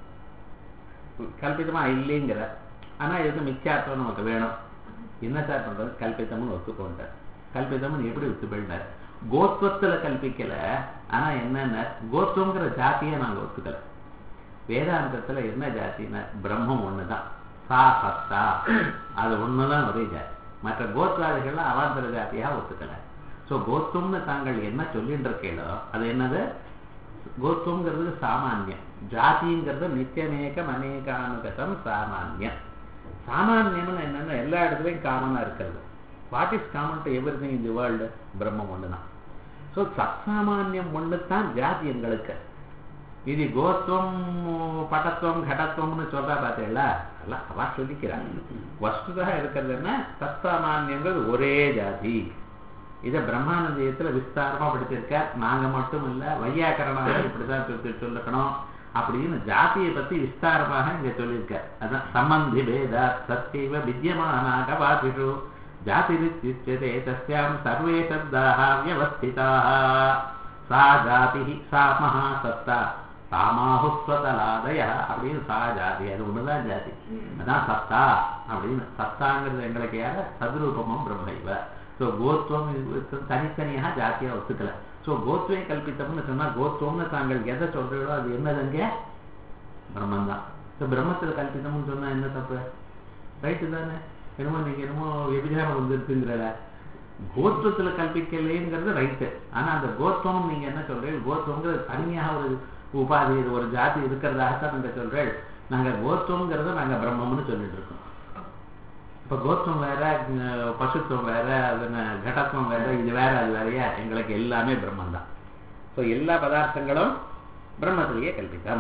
கல்பிதமா இல்லைங்கிற, ஆனா இதுக்கு மிச்சார்த்தம் நமக்கு வேணும். என்ன சார் பண்றது, கல்பிதம்னு ஒத்துக்கொண்டார். கல்பிதம்னு எப்படி ஒத்துக்கொண்டார், கோத்வத்துல கல்பிக்கல, ஆனா என்னென்ன கோத்வங்கிற ஜாத்தியை நாங்க ஒத்துக்கல. வேதாந்தத்துல என்ன ஜாத்தின்னா பிரம்மம் ஒண்ணுதான், சா சத்தா அது ஒண்ணுதான் ஒரே ஜாதி. மற்ற கோத்வாதிகள்லாம் அவாந்தர ஜாத்தியா ஒத்துக்கல. ஸோ கோத்வம்னு தாங்கள் என்ன சொல்லிட்டு இருக்கீங்களோ அது என்னது, கோத்வங்கிறது சாமானியம், ஜாதிங்கிறது நித்தியநேகம் அநேகானுகதம் சாமானியம். சாமானியம்னு என்னன்னா எல்லா இடத்துலையும் காமனா இருக்கிறது. What is common to everything in the world, பிரம்மம் ஒன்று தான். ஸோ சத்சாமானியம் ஒன்று தான் ஜாதி எங்களுக்கு. இது கோத்வம் பட்டத்துவம் கடத்துவம்னு சொல்றா பார்த்தீங்களா, எல்லாம் அவா சொல்லிக்கிறாங்க. வஸ்துதாக இருக்கிறது என்ன, சத்சாமானியங்கள் ஒரே ஜாதி. இதை பிரம்மானந்தயத்துல விஸ்தாரமா படிச்சிருக்க. நாங்க மட்டும் இல்ல, வையாக்கரணாக இப்படிதான் சொல்லி சொல்லக்கணும் அப்படின்னு ஜாதியை பத்தி விஸ்தாரமாக இங்க சொல்லியிருக்க. அதான் சம்பந்தி பேத சத்தியவ வித்யமானாக வாதிஷு ஜாதிரித்யுச்யதே தஸ்யாம் சர்வே சப்தாக வியவஸ்திதாக. சா ஜாதி சா மகாசத்தா சாமாஹுஸ்வதலாதய அப்படின்னு சா ஜாதி, அது ஒண்ணுதான் ஜாதி, அதான் சத்தா அப்படின்னு. சத்தாங்கிறது எங்களுக்கு யார சதுரூபமும் பிரம்மைவ. ஸோ கோத்வம் தனித்தனியாக ஜாத்தியா ஒத்துக்கல. ஸோ கோத்வே கல்பித்தம்னு சொன்னா கோத்வம்னு தாங்கள் எதை சொல்றீங்களோ அது என்னதுங்க பிரம்மன் தான். ஸோ பிரம்மத்தில் கல்பித்தம்னு சொன்னா என்ன தப்பு? ரைட்டு தானே? என்னமோ நீங்க என்னமோ விபச்சாரம் வந்துருக்குங்கிற கோத்வத்துல கல்பிக்கலைங்கிறது ரைட்டு. ஆனா அந்த கோத்வம் நீங்க என்ன சொல்றீங்க? கோத்வங்கிறது தனியாக ஒரு உபாதி, ஒரு ஜாதி இருக்கிறதாகத்தான் நீங்க சொல்றேன். நாங்க கோத்வங்கிறத நாங்க பிரம்மம்னு சொல்லிட்டு இருக்கோம். இப்ப கோத்வம் வேற, பசுத்துவம் வேற, அதுன கடத்துவம் வேற, இது வேற அது வேறையா? எங்களுக்கு எல்லாமே பிரம்மன் தான். ஸோ எல்லா பதார்த்தங்களும் பிரம்மத்திலேயே கல்பித்தம்.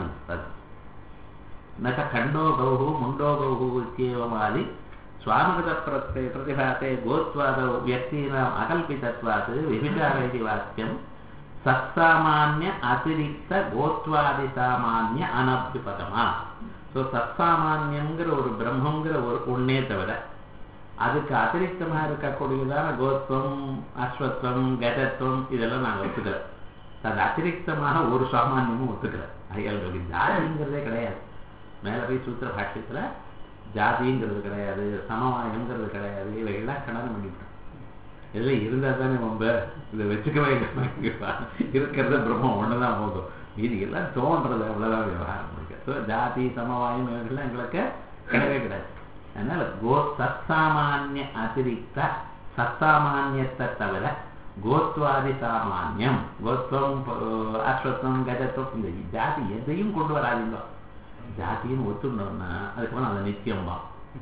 நக கண்டோ கௌஹு முண்டோ கௌஹு இத்தியேவமாதி சுவாமகத பிரத்யே பிரதிபாதே கோத்வாதோ வியக்தீனாம் அகல்பிதத்வாத் விபிச்சாரேதி வாக்கியம் சத்சாமான்ய அதிரிக்த கோத்வாதி சாமான்ய அனபியுபகமா. ஸோ சத்சாமான்யங்கிற ஒரு பிரம்மங்கிற ஒரு ஒன்னே தவிர அதுக்கு அதிரிக்தமாக இருக்கக்கூடியதான கோத்வம், அஸ்வத்வம், கஜத்வம் இதெல்லாம் நாங்கள் ஒத்துக்கல. அது அதிரிக்தமாக ஒரு சாமான்யமும் ஒத்துக்கல. அது ஜாதிங்கிறதே கிடையாது. மேல போய் சூத்திர பாஷ்யத்துல ஜாதிங்கிறது கிடையாது, சமவாயங்கிறது கிடையாது, இவையெல்லாம் கடன் பண்ணிவிட்டோம். இதெல்லாம் இருந்தா தானே ரொம்ப இதை வச்சுக்கவே இருக்கிறத பிரம்மம் ஒண்ணுதான் போகும், இது எல்லாம் தோன்றது அவ்வளவுதான் விவகாரம் இருக்கு. ஸோ ஜாதி சமவாயம் இவைகள்லாம் எங்களுக்கு கிடையவே கிடையாது. அதனால கோ சத்சாமான்ய அதிரிக்த சத்தாமான்யத்தை தவிர கோத்வாதி சாமான்யம், கோத்வம், அஸ்வத்வம், கஜத்வம், இந்த ஜாதி எதையும் கொண்டு வராதிங்க. ஜாத்தின்னு ஒத்துண்டோம்னா அதுக்கப்புறம் அதை நித்தியம்பா.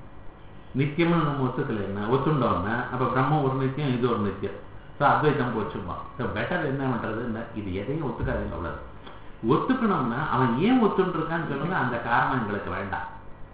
நித்தியம்னு நம்ம ஒத்துக்கலைன்னா ஒத்துண்டோம்னா அப்ப பிரம்மம் ஒரு நித்தியம், இது ஒரு நித்தியம். ஸோ அத்வைத்தம் போச்சுப்பான். ஸோ பெட்டர் என்ன பண்றதுன்னா இது எதையும் ஒத்துக்காதீங்க. அவ்வளவு ஒத்துக்கணும்னா அவன் ஏன் ஒத்துன்னு இருக்கான்னு சொல்லுங்க. அந்த காரணம் எங்களுக்கு வேண்டாம்.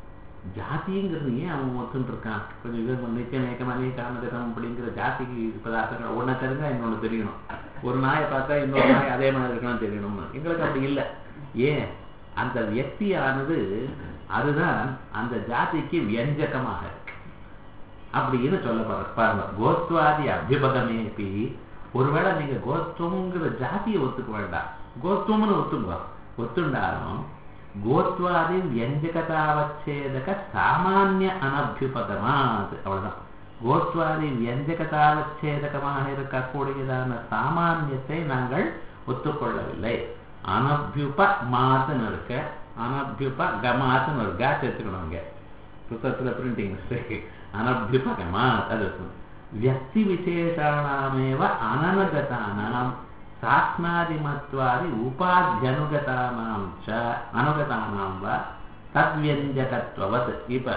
ஜாதிங்கிறது ஏன் அவன் ஒத்துன்னு இருக்கான்? கொஞ்சம் இது நித்தியம் ஏக்கமானே காரணம் அப்படிங்கிற ஜாதிக்கு பதார்த்தங்கள் ஒன்றை தெரிஞ்சா இன்னொன்று தெரியணும். ஒரு நாயை பார்த்தா இன்னொரு நாய் அதே மாதிரி இருக்கணும் தெரியணும்னு. எங்களுக்கு அப்படி இல்லை. ஏன்? அந்த வியக்தியானது அதுதான் அந்த ஜாதிக்கு வியஞ்சகமாக இருக்கு அப்படின்னு சொல்ல பாருங்க. கோத்வாதி அபியுபகமேபி, ஒருவேளை நீங்க கோத்வங்கிற ஜாதியை ஒத்துக்க வேண்டாம், கோத்வம்னு ஒத்துங்க. ஒத்துண்டாலும் கோத்வாதி வியஞ்சகதாவச்சேதக சாமானிய அனபியுபகமாது, அவ்வளவுதான். கோத்வாதி வியஞ்சகதாவச்சேதகமாக இருக்கக்கூடியதான சாமானியத்தை நாங்கள் ஒத்துக்கொள்ளவில்லை. அனபியுப மாத்துன்னு இருக்க, அனபியுப கமாத்துன்னு ஒரு கா சேர்த்துக்கணும். இங்க புத்தகத்துல பிரிண்டிங் மிஸ்டேக். அனபியுப கமாத் அது வியக்தி விசேஷானாமேவ அனனுகதானாம் சாஸ்னாதிமத்வாதி உபாத்யனுகதானாம் ச அனுகதானாம் வா தத்வியஞ்சகத்வவத். இப்ப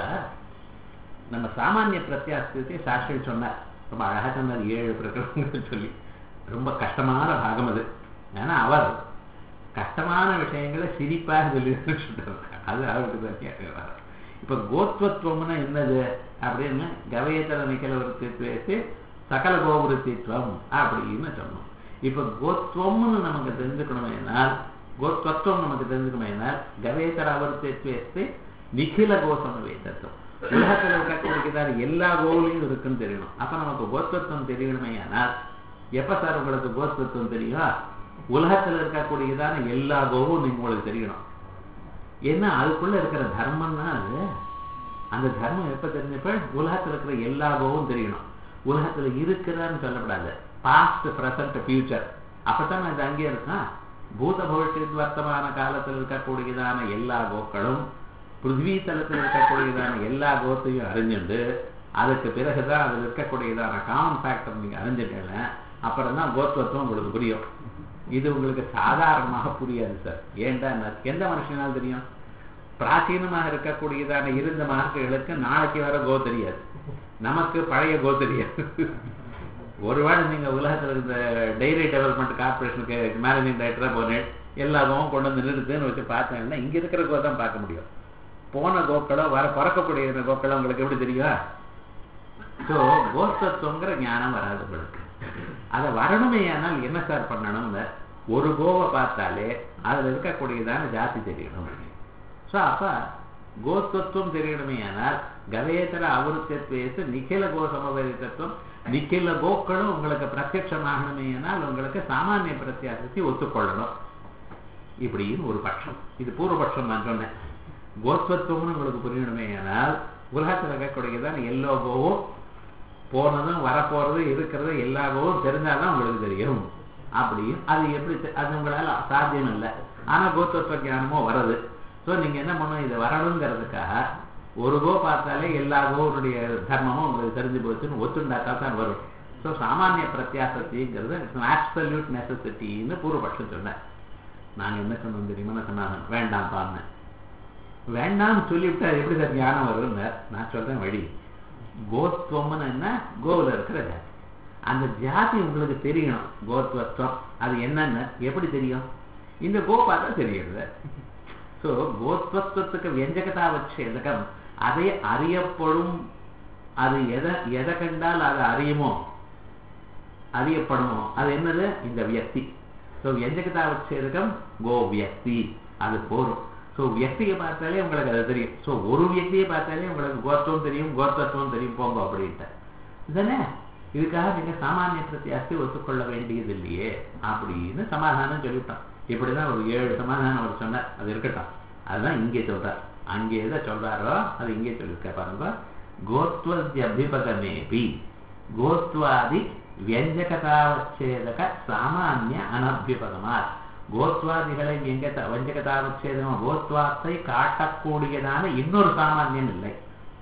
நம்ம சாமானிய பிரத்யாசத்தை சாஸ்திரி சொன்னார். ரொம்ப அழகா சொன்னார். ஏழு பிரகடனங்கள் சொல்லி ரொம்ப கஷ்டமான பாகம் அது. ஏன்னா அவர் கஷ்டமான விஷயங்களை சிரிப்பாக சொல்லி சொல்றாரு. அது அவருக்கு தான். இப்ப கோத்வத்துவம்னா என்னது அப்படின்னு கவயத்தர நிக்கல விருத்தி பேசி சகல கோவிருத்தித்வம் அப்படின்னு சொன்னோம். இப்ப கோத்வம்னு நமக்கு தெரிஞ்சுக்கணுமேனால், கோத்வத்துவம் நமக்கு தெரிஞ்சுக்கணுமேனால் கவயத்தர அவருத்தி பேசி நிகில கோசமவே தத்துவம். உலகத்தில் இருக்கக்கூடியதான எல்லா கோவிலையும் இருக்குன்னு தெரியணும். அப்ப நமக்கு கோத்வத்துவம் தெரியணுமே. ஆனால் எப்ப சார் உங்களுக்கு கோத்வத்துவம் தெரியும்? உலகத்தில் இருக்கக்கூடியதான எல்லா கோவும் நீங்க உங்களுக்கு தெரியணும். ஏன்னா அதுக்குள்ள இருக்கிற தர்மம்னா அது அந்த தர்மம் எப்ப தெரிஞ்சப்ப உலகத்தில் இருக்கிற எல்லா கோவும் தெரியணும். உலகத்துல இருக்கிறான்னு சொல்லப்படாது. Past, present, future. அப்பதான் இது அங்கே இருக்கான். பூத பவிஷ்யத் வர்த்தமான காலத்தில் இருக்கக்கூடியதான எல்லா கோக்களும் பிருத்திவி தளத்தில் இருக்கக்கூடியதான எல்லா கோத்தையும் அறிஞ்சுண்டு அதுக்கு பிறகுதான் அதில் இருக்கக்கூடியதான காமன் ஃபேக்டர் நீங்க அறிஞ்சிட்டேன். அப்புறம் தான் கோத்வத்துவம் உங்களுக்கு புரியும். இது உங்களுக்கு சாதாரணமாக புரியாது சார். ஏன்டா எந்த மனுஷனாலும் தெரியும்? பிராச்சீனமாக இருக்கக்கூடியதான இருந்த மார்க்குகளுக்கு நாளைக்கு வர கோ தெரியாது, நமக்கு பழைய கோ தெரியாது. ஒருவேளை நீங்க உலகத்தில் இருந்த டைரி டெவலப்மெண்ட் கார்பரேஷனுக்கு மேனேஜிங் டைரக்டரா போனேன், எல்லா கோவும் கொண்டு வந்து நிறுத்துன்னு வச்சு பார்த்தேன்னா இங்க இருக்கிற கோ தான் பார்க்க முடியும். போன கோக்களோ வர பறக்கக்கூடிய கோக்களோ உங்களுக்கு எப்படி தெரியும்? ஸோ கோத்வத்துவங்கிற ஞானம் வராது உங்களுக்கு. அதை வரணுமே. ஆனால் என்ன சார் பண்ணணும்னு ஒரு கோவை பார்த்தாலே அதுல இருக்கக்கூடியதான ஜாதி தெரியணும். ஸோ அப்ப கோத்வத்துவம் தெரியணுமே. ஆனால் கவேதர அவருத்தேசு நிகில கோ சமவரித்தத்துவம், நிகில கோக்களும் உங்களுக்கு பிரத்யட்சமாகணுமே. ஆனால் உங்களுக்கு சாமானிய பிரத்யாசத்தை ஒத்துக்கொள்ளணும். இப்படின்னு ஒரு பட்சம். இது பூர்வபட்சம். நான் சொன்னேன் கோத்வத்துவம்னு உங்களுக்கு புரியணுமே. ஆனால் உலகத்தில் இருக்கக்கூடியதான் எல்லா கோவும் போனதும் வரப்போறது இருக்கிறது எல்லா கோவும் தெரிஞ்சாதான் உங்களுக்கு தெரியும். அப்படி அது எப்படி அது உங்களால் சாத்தியம் இல்லை. ஆனா கோத்வத்துவ ஞானமோ வருது. ஸோ நீங்க என்ன பண்ணணும், இது வரணுங்கிறதுக்காக ஒரு கோ பார்த்தாலே எல்லா கோவுடைய தர்மமும் உங்களுக்கு தெரிஞ்சு போச்சுன்னு ஒத்துண்டாக்கா தான் வரும். ஸோ சாமானிய பிரத்யாசத்திங்கிறது ஆப்சல்யூட் நெசசிட்டின்னு பூர்வபட்சம் சொன்னேன். நாங்க என்ன சொன்னோம் தெரியுமா, சொன்னாங்க வேண்டாம் பாருங்க. வேண்டாம்னு சொல்லிவிட்டா எப்படி சார் ஞானம் வரும்னு நான் சொல்றேன் வழி. கோத்வம்னு என்ன, கோவில் இருக்கிற ஜாதி. அந்த ஜாதி உங்களுக்கு தெரியணும். கோத்வத்துவம் அது என்னன்னு எப்படி தெரியும், இந்த கோ பார்த்தா தெரியுது. ஸோ கோத்வத்துவத்துக்கு வியஞ்சகதா வச்சேதகம் அதை அறியப்படும். அது எதை எதை கண்டால் அது அறியுமோ அறியப்படுமோ அது என்னது, இந்த வியக்தி. ஸோ வியஞ்சகதா வச்சேதகம் கோ வியக்தி, அது போரும். ஸோ வியக்தியை பார்த்தாலே உங்களுக்கு அது தெரியும். ஸோ ஒரு வியக்தியை பார்த்தாலே உங்களுக்கு கோத்வம் தெரியும், கோத்வத்துவம் தெரியும் போங்க அப்படின்ட்டு தானே. இதுக்காக நீங்க சாமானிய பிரத்தியாசத்தை ஒத்துக்கொள்ள வேண்டியது இல்லையே அப்படின்னு சமாதானம் சொல்லிவிட்டோம். இப்படிதான் ஒரு ஏழு சமாதானம் அவர் சொன்னார். அது இருக்கட்டும், அதுதான் இங்கே சொல்றார். அங்கே எதை சொல்றாரோ அது இங்கே சொல்லியிருக்க பாருங்க. கோத்வத்யபிபகமேபி கோத்வாதி வியஞ்சகதாவச்சேதக சாமானிய அனபிபகமார். கோத்வாதிகளை வியங்கத வஞ்சகதாவச்சேதம் கோத்வாத்தை காட்டக்கூடியதான இன்னொரு சாமானியம் இல்லை.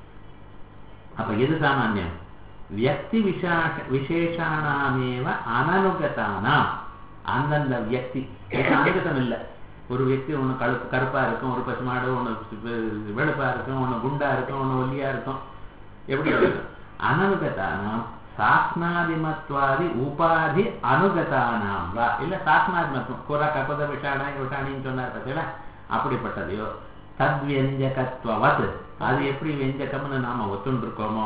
அப்ப எது சாமானியம், வியக்தி விசேஷ விசேஷானாமேவ அனனுகதானாம். அந்தந்த வியக்தி அனுகதம் இல்லை. ஒரு வியக்தி ஒன்று கழுப்பு கருப்பா இருக்கும், ஒரு பசுமாடு ஒன்று வெளுப்பா இருக்கும், ஒன்று குண்டா இருக்கும், ஒன்று ஒல்லியா இருக்கும். எப்படி இருக்கும், அனனுகதானாம் சாஸ்னாதிமத்வாதி உபாதி அனுகதானாம் வா. இல்ல சாஸ்னாதிமத்துவம் கோரா கபத விஷாணா விஷாணின்னு சொன்னார் பார்த்தீங்களா, அப்படிப்பட்டதையோ தத்வியஞ்சகத்வவத் அது எப்படி வெஞ்சகம்னு நாம ஒத்துண்டு இருக்கோமோ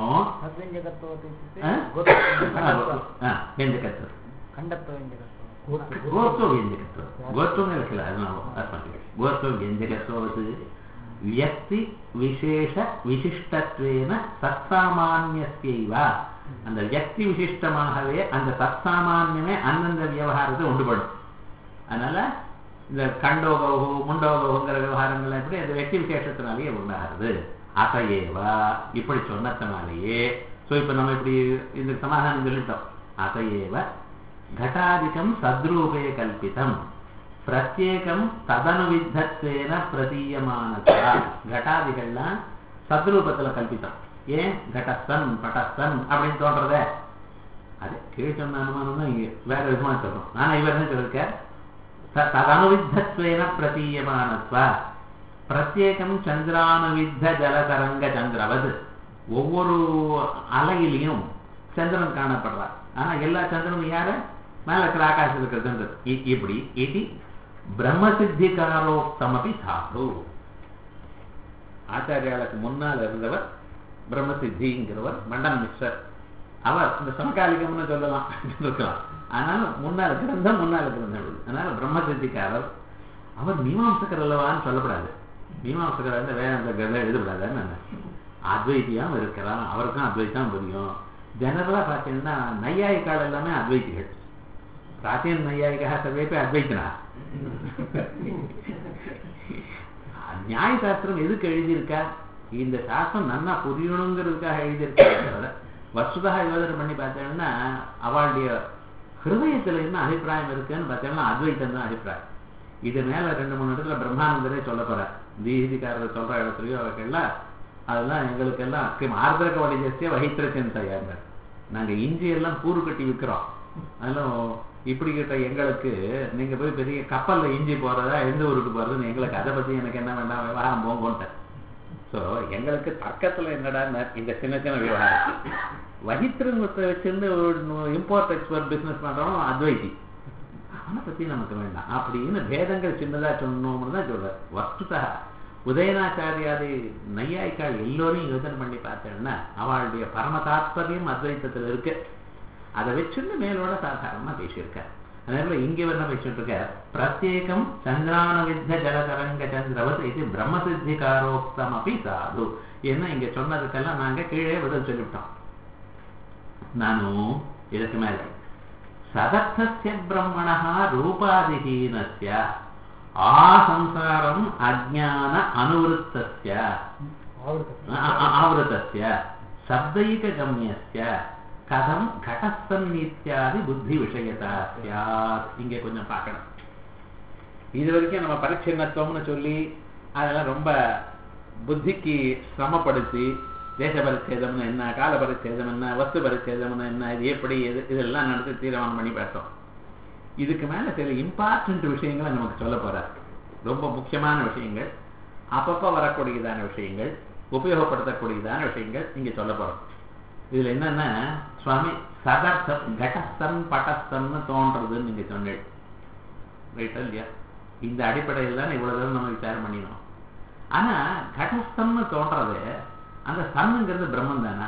கோத்வ வியஞ்சகத்துவம் கோத்வம் இருக்கல கோத்வ வியஞ்சகத்துவது வியக்தி விசேஷ விசிஷ்டத்வேன சத்சாமான்யஸ்யைவா. அந்த வியக்தி விசிஷ்டமாகவே அந்த சத்சாமான்யமே அந்தந்த விவகாரத்தை உண்டுபடும். அதனால இந்த கண்டோகோ முண்டோகோங்கிற விவகாரங்கள் எப்படி அந்த வியக்தி விசேஷத்தினாலேயே உண்டாகிறது. அசையேவா இப்படி சொன்னத்தினாலேயே. ஸோ இப்போ நம்ம இப்படி இந்த சமாதானம் சொல்லிட்டோம். அசையேவ घटादिकं सद्रूपे कल्पितं प्रत्येकं तदनुविद्धत्वेन प्रतीयमानता. घटादिகள்லாம் சத்ரூபத்துல கல்பித்தம். ஏன் घटस्थन पटस्थन அப்படின்னு தோன்றதே அது கீழ் சொன்ன அனுமானம் தான் இங்கே வேற விதமா சொல்லணும். ஆனா இவர் என்ன சொல்லிருக்க, ததனுவித்தத்வேன பிரதீயமானத்வா பிரத்யேகம் சந்திரானுவித்த ஜலதரங்க சந்திரவது. ஒவ்வொரு அலையிலையும் சந்திரன் காணப்படுறார். ஆனா எல்லா சந்திரனும் யாரு, மேல இருக்கிற ஆகாசம் இருக்கிற சந்திரன். இப்படி இது பிரம்மசித்திகாரோக்தமபி சாது. ஆச்சாரியாளுக்கு முன்னால் இருந்தவர் பிரம்மசித்திங்கிறவர் மண்டன் மிஸ்டர். அவர் இந்த சமகாலிகம்னு சொல்லலாம் இருக்கலாம். ஆனாலும் முன்னால் கிரந்தம் முன்னால் கிரந்தம். அதனால பிரம்மசித்திக்காரர். அவர் மீமாம்சகர் அல்லவான்னு சொல்லப்படாது. மீமாம்சகர் வந்து வேற அந்த கிரந்தம் எழுதப்படாதுன்னு அத்வைத்தியம் இருக்கிறான். அவருக்கும் அத்வைத்தம் புரியும். ஜெனரலா பார்த்தீங்கன்னா நையாயிக்கால் எல்லாமே அத்வைத்திகள். பிராச்சீன நையாயிகா சர்வேப்பே அத்வைத்தனா. நியாய சாஸ்திரம் எதுக்கு எழுதியிருக்கா, இந்த சாஸ்திரம் நன்னா புரியணுங்கிறதுக்காக எழுதியிருக்க. வசுதாக யோசனை பண்ணி பார்த்தீங்கன்னா அவளுடைய ஹிருதயத்துல என்ன அபிப்பிராயம் இருக்குன்னு பார்த்தீங்கன்னா அத்வைத்தம் தான் அபிப்பிராயம். இது மேல ரெண்டு மூணு இடத்துல பிரம்மானந்தரே சொல்ல போறார். தீதிகாரர் சொல்ற இடத்துலயோ அவர்கள்லாம் அதெல்லாம் எங்களுக்கெல்லாம் ஆர்திரக வடிஜஸ்திய வகித்திருக்கேன்னு தயார். நாங்க இஞ்சி எல்லாம் கூறு கட்டி விற்கிறோம். அதெல்லாம் இப்படி கிட்ட எங்களுக்கு நீங்க போய் பெரிய கப்பல்ல இஞ்சி போறதா எந்த ஊருக்கு போறதுன்னு எங்களுக்கு அதை பத்தி எனக்கு என்ன வேண்டாம் விவகாரம் போங்கோன்ட்டேன். ஸோ எங்களுக்கு தர்க்கத்துல என்னடா இந்த சின்ன சின்ன விவகாரம் வகித்திருங்கத்தை வச்சிருந்து இம்போர்ட் எக்ஸ்போர்ட் பிசினஸ் பண்றோம் அத்வைதி. அவனை பத்தி நமக்கு வேண்டாம் அப்படின்னு பேதங்கள் சின்னதா சொன்னோம்னு தான் சொல்ற. வஸ்துதா உதயநாச்சாரியாதி நையாய்க்கால் எல்லோரையும் யோசனை பண்ணி பார்த்தேன்னா அவளுடைய பரம தாத்பரியம் அத்வைத்தத்தில் இருக்கு. அதை வச்சுன்னு மேலோட சாதாரணமா பேசியிருக்க. அதனால இங்க என்ன பேசிட்டு இருக்க, பிரத்யேகம் சந்திரானுவித்த ஜலதரங்க சந்திரவத் இது பிரம்மசித்திகாரோக்தம் அப்படி சாது. என்ன இங்க சொன்னதுக்கெல்லாம் நாங்க கீழே பதில் சொல்லிவிட்டோம். நானும் இதுக்கு மேல சதர்த்தஸ்ய பிரம்மணா ரூபாதிஹீனஸ்ய ஆசம்சாரம் அஜ்ஞான அனுவருத்தஸ்ய ஆவருத்தஸ்ய சப்தைக கம்யஸ்ய கதம் கடஸ்தன்னித்யாதி புத்தி விஷயதா ஸ்யாத். இங்கே கொஞ்சம் பார்க்கணும். இது வரைக்கும் நம்ம பரிச்சின்னத்துவம்னு சொல்லி அதெல்லாம் ரொம்ப புத்திக்கு சிரமப்படுத்தி தேச பரிச்சேதம்னு என்ன, கால பரிச்சேதம் என்ன, வஸ்து பரிச்சேதம்னு என்ன, இது எப்படி எது இதெல்லாம் நடத்தி தீர்மானம் பண்ணி பார்த்தோம். இதுக்கு மேல சில இம்பார்ட்டன்ட் விஷயங்களை நமக்கு சொல்ல போறார். ரொம்ப முக்கியமான விஷயங்கள், அப்பப்போ வரக்கூடியதான விஷயங்கள், உபயோகப்படுத்தக்கூடியதான விஷயங்கள் இங்க சொல்ல போறோம். இதுல என்னன்னா சுவாமி சதர்த்தம் கடஸ்தன் பட்டஸ்தன்னு தோன்றதுன்னு நீங்க சொன்னீங்க ரைட்டா இல்லையா? இந்த அடிப்படையில் தான் இவ்வளவு தூரம் நம்ம விசாரம் பண்ணினோம். ஆனா கடஸ்தம்னு தோன்றது அந்த சன்னுங்கிறது பிரம்மம் தானா?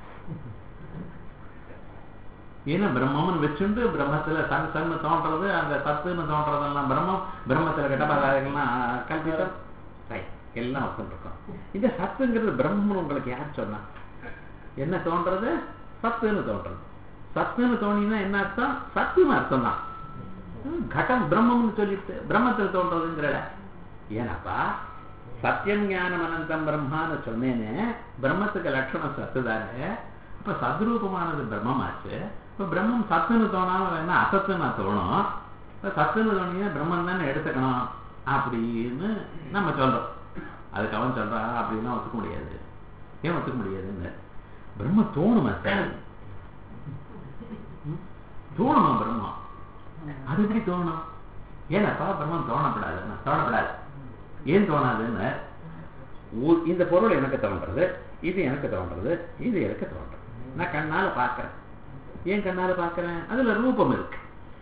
ஏன்னா பிரம்மம்னு வச்சுண்டு பிரம்மத்துல சன் சன்னு தோன்றது, அந்த சத்துன்னு தோன்றதெல்லாம் பிரம்மம், பிரம்மத்துல கட்டபாதாரங்கள்லாம் கல்பித்தம் எல்லாம் வச்சுருக்கோம். இந்த சத்துங்கிறது பிரம்மம்னு உங்களுக்கு யார் சொன்னா? என்ன தோன்றது? சத்துன்னு தோன்றது. சத்துன்னு தோணினா என்ன அர்த்தம்? சத்துன்னு அர்த்தம் தான். கடம் பிரம்மம்னு சொல்லிட்டு பிரம்மத்தில் தோன்றதுங்கிற ஏன்னாப்பா சத்தியம் ஞானம் அனந்தம் பிரம்மான்னு சொன்னேன்னு பிரம்மத்துக்கு லட்சணம் சத்து தானே. இப்ப சத்ரூபமானது பிரம்மமாச்சு. இப்ப பிரம்மம் சத்துன்னு தோணாம வேணா அசத்துன்னு தோணும். இப்ப சத்துன்னு தோணினா பிரம்மம் தானே எடுத்துக்கணும் அப்படின்னு நம்ம சொல்றோம். அதுக்கு அவன் சொல்றான் அப்படின்னா ஒத்துக்க முடியாது. ஏன் ஒத்துக்க முடியாதுன்னு? பிரம்ம தோணுமா சார்? தோணுமா பிரம்மம்? அது எப்படி தோணும்? ஏன்னாப்பா பிரம்மம் தோணப்படாது தோணப்படாது ஏன் தோணாதுன்னு, இந்த பொருள் எனக்கு தோன்றது, இது எனக்கு தோன்றது, இது எனக்கு தோன்றது. நான் கண்ணால பார்க்கறேன். ஏன் கண்ணால பார்க்கறேன்? அதுல ரூபம் இருக்கு.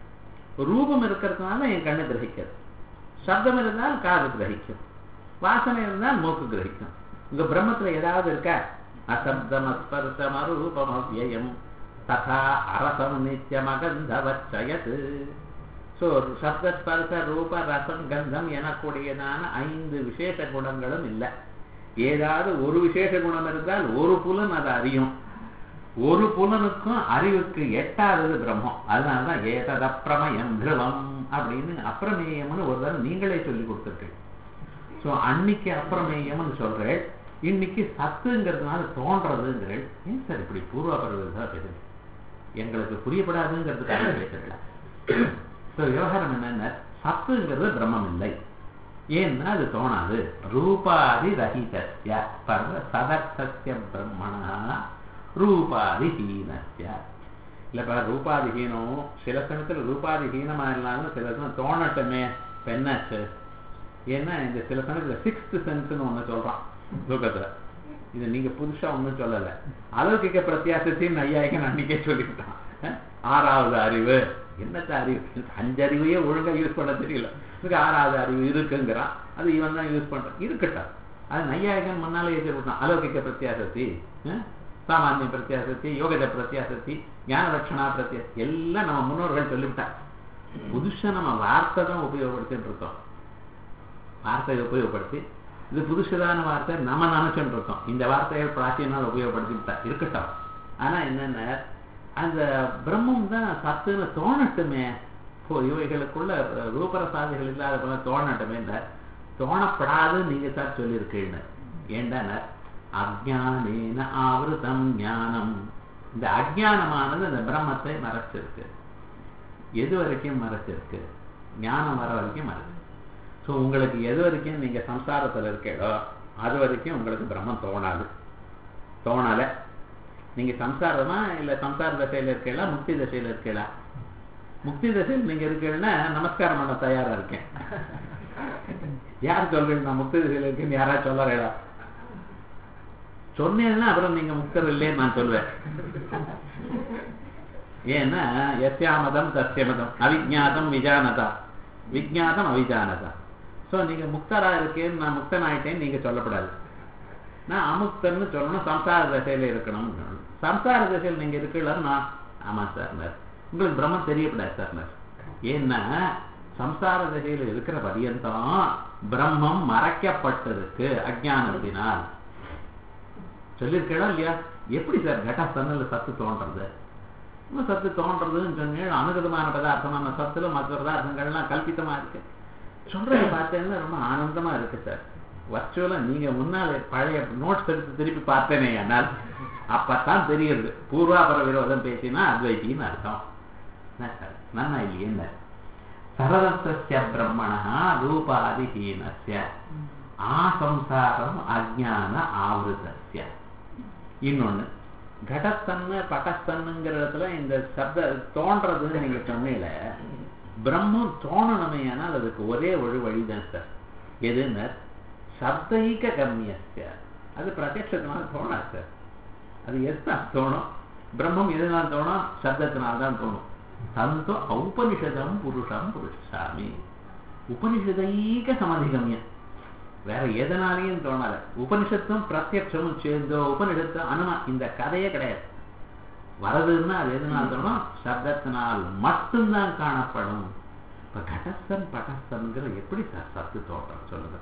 ரூபம் இருக்கிறதுனால என் கண்ணு கிரகிக்கிறது. சப்தம் இருந்தால் காது கிரகிக்கும், வாசனை இருந்தால் மூக்கு கிரகிக்கும். இங்க பிரம்மத்துல ஏதாவது இருக்கா? அசப்தம் அஸ்பர்சம் அரூபம் அவ்யயம் ததா அரசம் நித்தியம் அகந்தவச்சயத். ஸோ சப்தஸ்பர்ச ரூப ரசம் கந்தம் எனக்கூடியதான ஐந்து விசேஷ குணங்களும் இல்லை. ஏதாவது ஒரு விசேஷ குணம் இருந்தால் ஒரு புலன் அதை அறியும். ஒரு புலனுக்கும் அறிவுக்கு எட்டாதது பிரம்மம். அதனாலதான் ஏதது அப்பிரமயம் திருவம் அப்படின்னு அப்பிரமேயம்னு ஒரு தடவை நீங்களே சொல்லி கொடுத்துருக்கு. ஸோ அன்னைக்கு அப்பிரமேயம்னு சொல்றேன், இன்னைக்கு சத்துங்கிறதுனால தோன்றதுங்கிறேன். ஏன் சார் இப்படி பூர்வாபரதான் பேசுது? எங்களுக்கு புரியப்படாதுங்கிறதுக்காக பேசுறல. ஸோ விவகாரம் என்னன்னா சத்துங்கிறது பிரம்மம் இல்லை. ஏன்னா அது தோணாது. ரூபாதி ரஹிதஸ்ய பர்வ சதர்த்தஸ்ய பிரம்மணா ரூபாதிஹீனஸ்ய. இல்லப்பா ரூபாதிஹீனம் சில சமயத்துல ரூபாதிஹீனமா இல்லாமல் சில சமயம் தோணட்டுமே. பெண்ணாச்சு ஏன்னா இந்த சில சமயத்துல சிக்ஸ்த் சென்ஸ்ன்னு ஒண்ணு சொல்றான் லோகத்துல. இது நீங்க புதுசா ஒண்ணும் சொல்லல. அலௌகிக பிரத்யாசத்தையும் நையாயிகன் அன்னைக்கே சொல்லிவிட்டான். ஆறாவது அறிவு என்னத்த அறிவு? அஞ்சறிவையே ஒழுங்கா யூஸ் பண்ண தெரியல. இதுக்கு ஆறாவது அறிவு இருக்குங்கிறான். அது இவன் தான் யூஸ் பண்றான். இருக்கட்டும், அது நையாயிகன் முன்னாலே ஏற்றி விட்டான். அலௌகிக பிரத்யாசத்தி, சாமானிய பிரத்யாசத்தி, யோகத பிரத்யாசத்தி, ஞான லட்சணா பிரத்யாசத்தி எல்லாம் நம்ம முன்னோர்கள் சொல்லிவிட்டான். புதுசா நம்ம வார்த்தை தான் உபயோகப்படுத்திட்டு இருக்கோம். வார்த்தையை உபயோகப்படுத்தி இது புதுசுதான வார்த்தை நம்ம நினைச்சுட்டு இருக்கோம். இந்த வார்த்தையை பிராச்சீனால் உபயோகப்படுத்திவிட்டா இருக்கட்டும். ஆனா என்னென்ன அந்த பிரம்மம் தான் சத்துன்னு தோணட்டுமே. இவைகளுக்குள்ள ரூபரசாதிகள் இல்லாத போல தோணட்டுமே. இல்லை தோணப்படாது நீங்க சார் சொல்லியிருக்கீங்க. ஏண்டான அஜ்ஞானேன ஆவருதம் ஞானம். இந்த அஜ்ஞானமானது இந்த பிரம்மத்தை மறைச்சிருக்கு. எது வரைக்கும் மறைச்சிருக்கு? ஞானம் வர வரைக்கும் மறைச்சு. ஸோ உங்களுக்கு எது வரைக்கும் நீங்க சம்சாரத்தில் இருக்கீங்களோ அது வரைக்கும் உங்களுக்கு பிரம்மம் தோணாது. தோணலை. நீங்க சம்சாரமா இல்ல சம்சார தசையில இருக்கீங்களா முக்தி தசையில இருக்கீங்களா? முக்தி தசையில் நீங்க இருக்கீங்கன்னா நமஸ்காரம் பண்ண தயாரா இருக்கேன். யார் சொல்றீங்க நான் முக்தி தசையில இருக்கேன்னு? யாரா சொல்லறா? சொன்னேன்னா அப்புறம் நீங்க முக்தர் இல்லைன்னு நான் சொல்லுவேன். ஏன்னா எஸ்யாமதம் தஸ்யமதம் அவிஜாதம் விஜானதா விஜாதம் அவிஜானதா. ஸோ நீங்க முக்தரா இருக்கேன்னு நான் முக்தன் ஆயிட்டேன்னு நீங்க சொல்லப்படாது. நான் அமுக்தன்னு சொல்லணும். சம்சார தசையில இருக்கணும்னு சொல்லணும். சம்சார தசையில் நீங்க இருக்கீங்களா? ஆமா சார். உங்களுக்கு பிரம்மம் தெரியப்படாது சார். ஏன்னா சம்சார தசையில இருக்கிற பரியந்தம் பிரம்மம் மறைக்கப்பட்டிருக்கு அஜ்ஞானத்தினால். சொல்லியிருக்கா இல்லையா? எப்படி சார் கட்டா சன்னல சத்து தோன்றது? சத்து தோன்றதுன்னு சொன்னீங்க. அனுகதமான பதார்த்தமான சத்துல மற்ற பதார்த்தங்கள்லாம் கல்பித்தமா இருக்கு. சொல்றது பார்த்தேன்னா ரொம்ப ஆனந்தமா இருக்கு சார். வர்ச்சுவலா நீங்க முன்னால பழைய நோட்ஸ் எடுத்து திருப்பி பார்த்தேனே ஆனால் அப்பத்தான் தெரியுது பூர்வாபர விரோதம் பேசினா அத்வைத்தின்னு அர்த்தம். நன்னா இல்லையே. சரதஸ்ய பிரம்மணா ரூபாதிஹீனஸ்ய ஆசம்சாரம் அஜ்ஞான ஆவருதஸ்ய. இன்னொன்னு கடஸ்தன்னு பட்டஸ்தன்னுங்கிற இடத்துல இந்த சப்த தோன்றதுன்னு நீங்க சொன்னீங்கள, பிரம்மம் தோணணுமே ஆனால் அதுக்கு ஒரே ஒரு வழிதான் சார். எதுன்னு சப்தைக கம்யஸ்ய. அது பிரத்யட்சத்தினால தோணாது சார். அது எதுதான் தோணும்? பிரம்மம் எதுனால தோணும்? சப்தத்தினால்தான் தோணும். தந்தோ ஔபனிஷதம் புருஷம் புருஷாமி. உபனிஷதைக சமதிகம்யம். வேற எதனாலையும் தோணாத. உபனிஷத்தும் பிரத்யட்சமும் சேர்ந்தோ உபனிஷத்து அனுமா இந்த கதையே கிடையாது. வரதுன்னா அது எதனால் தோணும்? சப்தத்தினால் மட்டும்தான் காணப்படும். இப்ப கடஸ்தன் பட்டஸ்தன்கிற எப்படி சார் சத்து தோற்றம் சொல்லுங்க?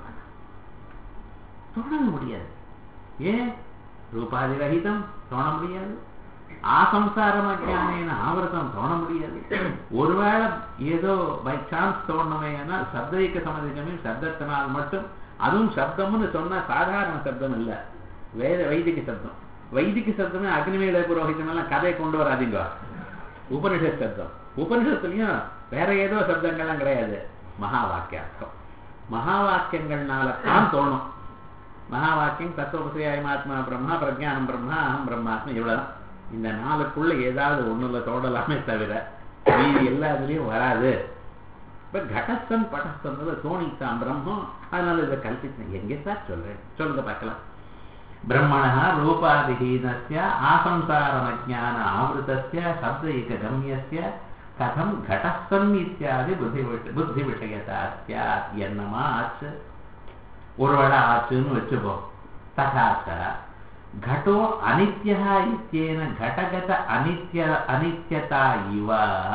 தோண முடியாது. ஏன்? ரூபாதி ரஹிதம் தோண முடியாது. ஆசம்சாரம் அஜ்ஞானேன ஆவர்த்தம் தோண முடியாது. ஒருவேளை ஏதோ பை சான்ஸ் தோணணுமேனா சப்தைக்க சமதிகமே சப்தத்தினால் மட்டும். அதுவும் சப்தம்னு சொன்னா சாதாரண சப்தம் இல்ல, வேத வைதிக சப்தம். வைதிக சப்தமே அக்னிமேல புரோஹிதம் எல்லாம் கதையை கொண்டு வராதிங்க. உபனிஷத் சப்தம். உபனிஷத்துலயும் வேற ஏதோ சப்தங்கள்லாம் கிடையாது. மகா வாக்கியார்த்தம். மகா வாக்கியங்கள்னால தான் தோணும். மகா வாக்கியம் தத்துவபசியாயமாத்மா பிரம்மா, பிரஜானம் பிரம்மா, அகம் பிரம்மாத்மா, இவ்வளவுதான். இந்த நாளுக்குள்ள ஏதாவது ஒண்ணுல தோடலாமே தவிர மீதி எல்லாத்துலயும் வராது. இப்ப கடஸ்தன் பட்டஸ்தன் தோணித்தான் பிரம்மம். அதனால இதை கல்பித்தேன். எங்கே சார் சொல்றேன்? சொல்லுங்க பார்க்கலாம். பிரம்மணா ரூபாதிஹீனஸ்ய ஆசம்சாரம் அஜ்ஞான ஆவருதஸ்ய சப்தைக கம்யஸ்ய கதம் கடஸ்தன் இத்தியாதி புத்தி புத்தி விஷயதா ஸ்யாத். என்னமா ஆச்சு? ஒருவேளை ஆச்சுன்னு வச்சுப்போம். ததாச்ச घटो अनित्यः इत्येन घटगत अनित्य अनित्यता इव.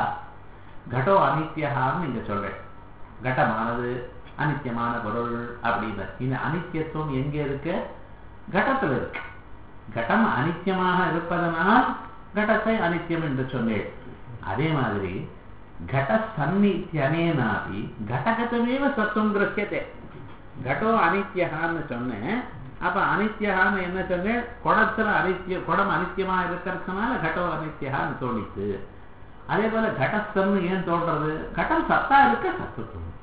घटो अनित्यहाன்னு நீங்க சொல்றேன். घटமானது அனித்தியமான பொருள் அப்படின்னு. இந்த அனித்தியத்துவம் எங்க இருக்கு? घटத்துல இருக்கு. घटம் அனித்தியமாக இருப்பதனால் घटத்தை அனித்தியம் என்று சொன்னேன். அதே மாதிரி घटसन्नित्यनेनापि घटगतमेव सत्वं दृश्यते. घटो अनित्यहाன்னு சொன்னேன். அப்ப அனித்தியகான்னு என்ன சொன்னேன்? குடத்துல அனித்திய குடம் அனித்தியமா இருக்கிறதுனால கடோ அனித்தியகான்னு தோணித்து. அதே போல கடஸ்தன்னு ஏன் தோன்றது? கடம் சத்தா இருக்க சத்து தோணும்.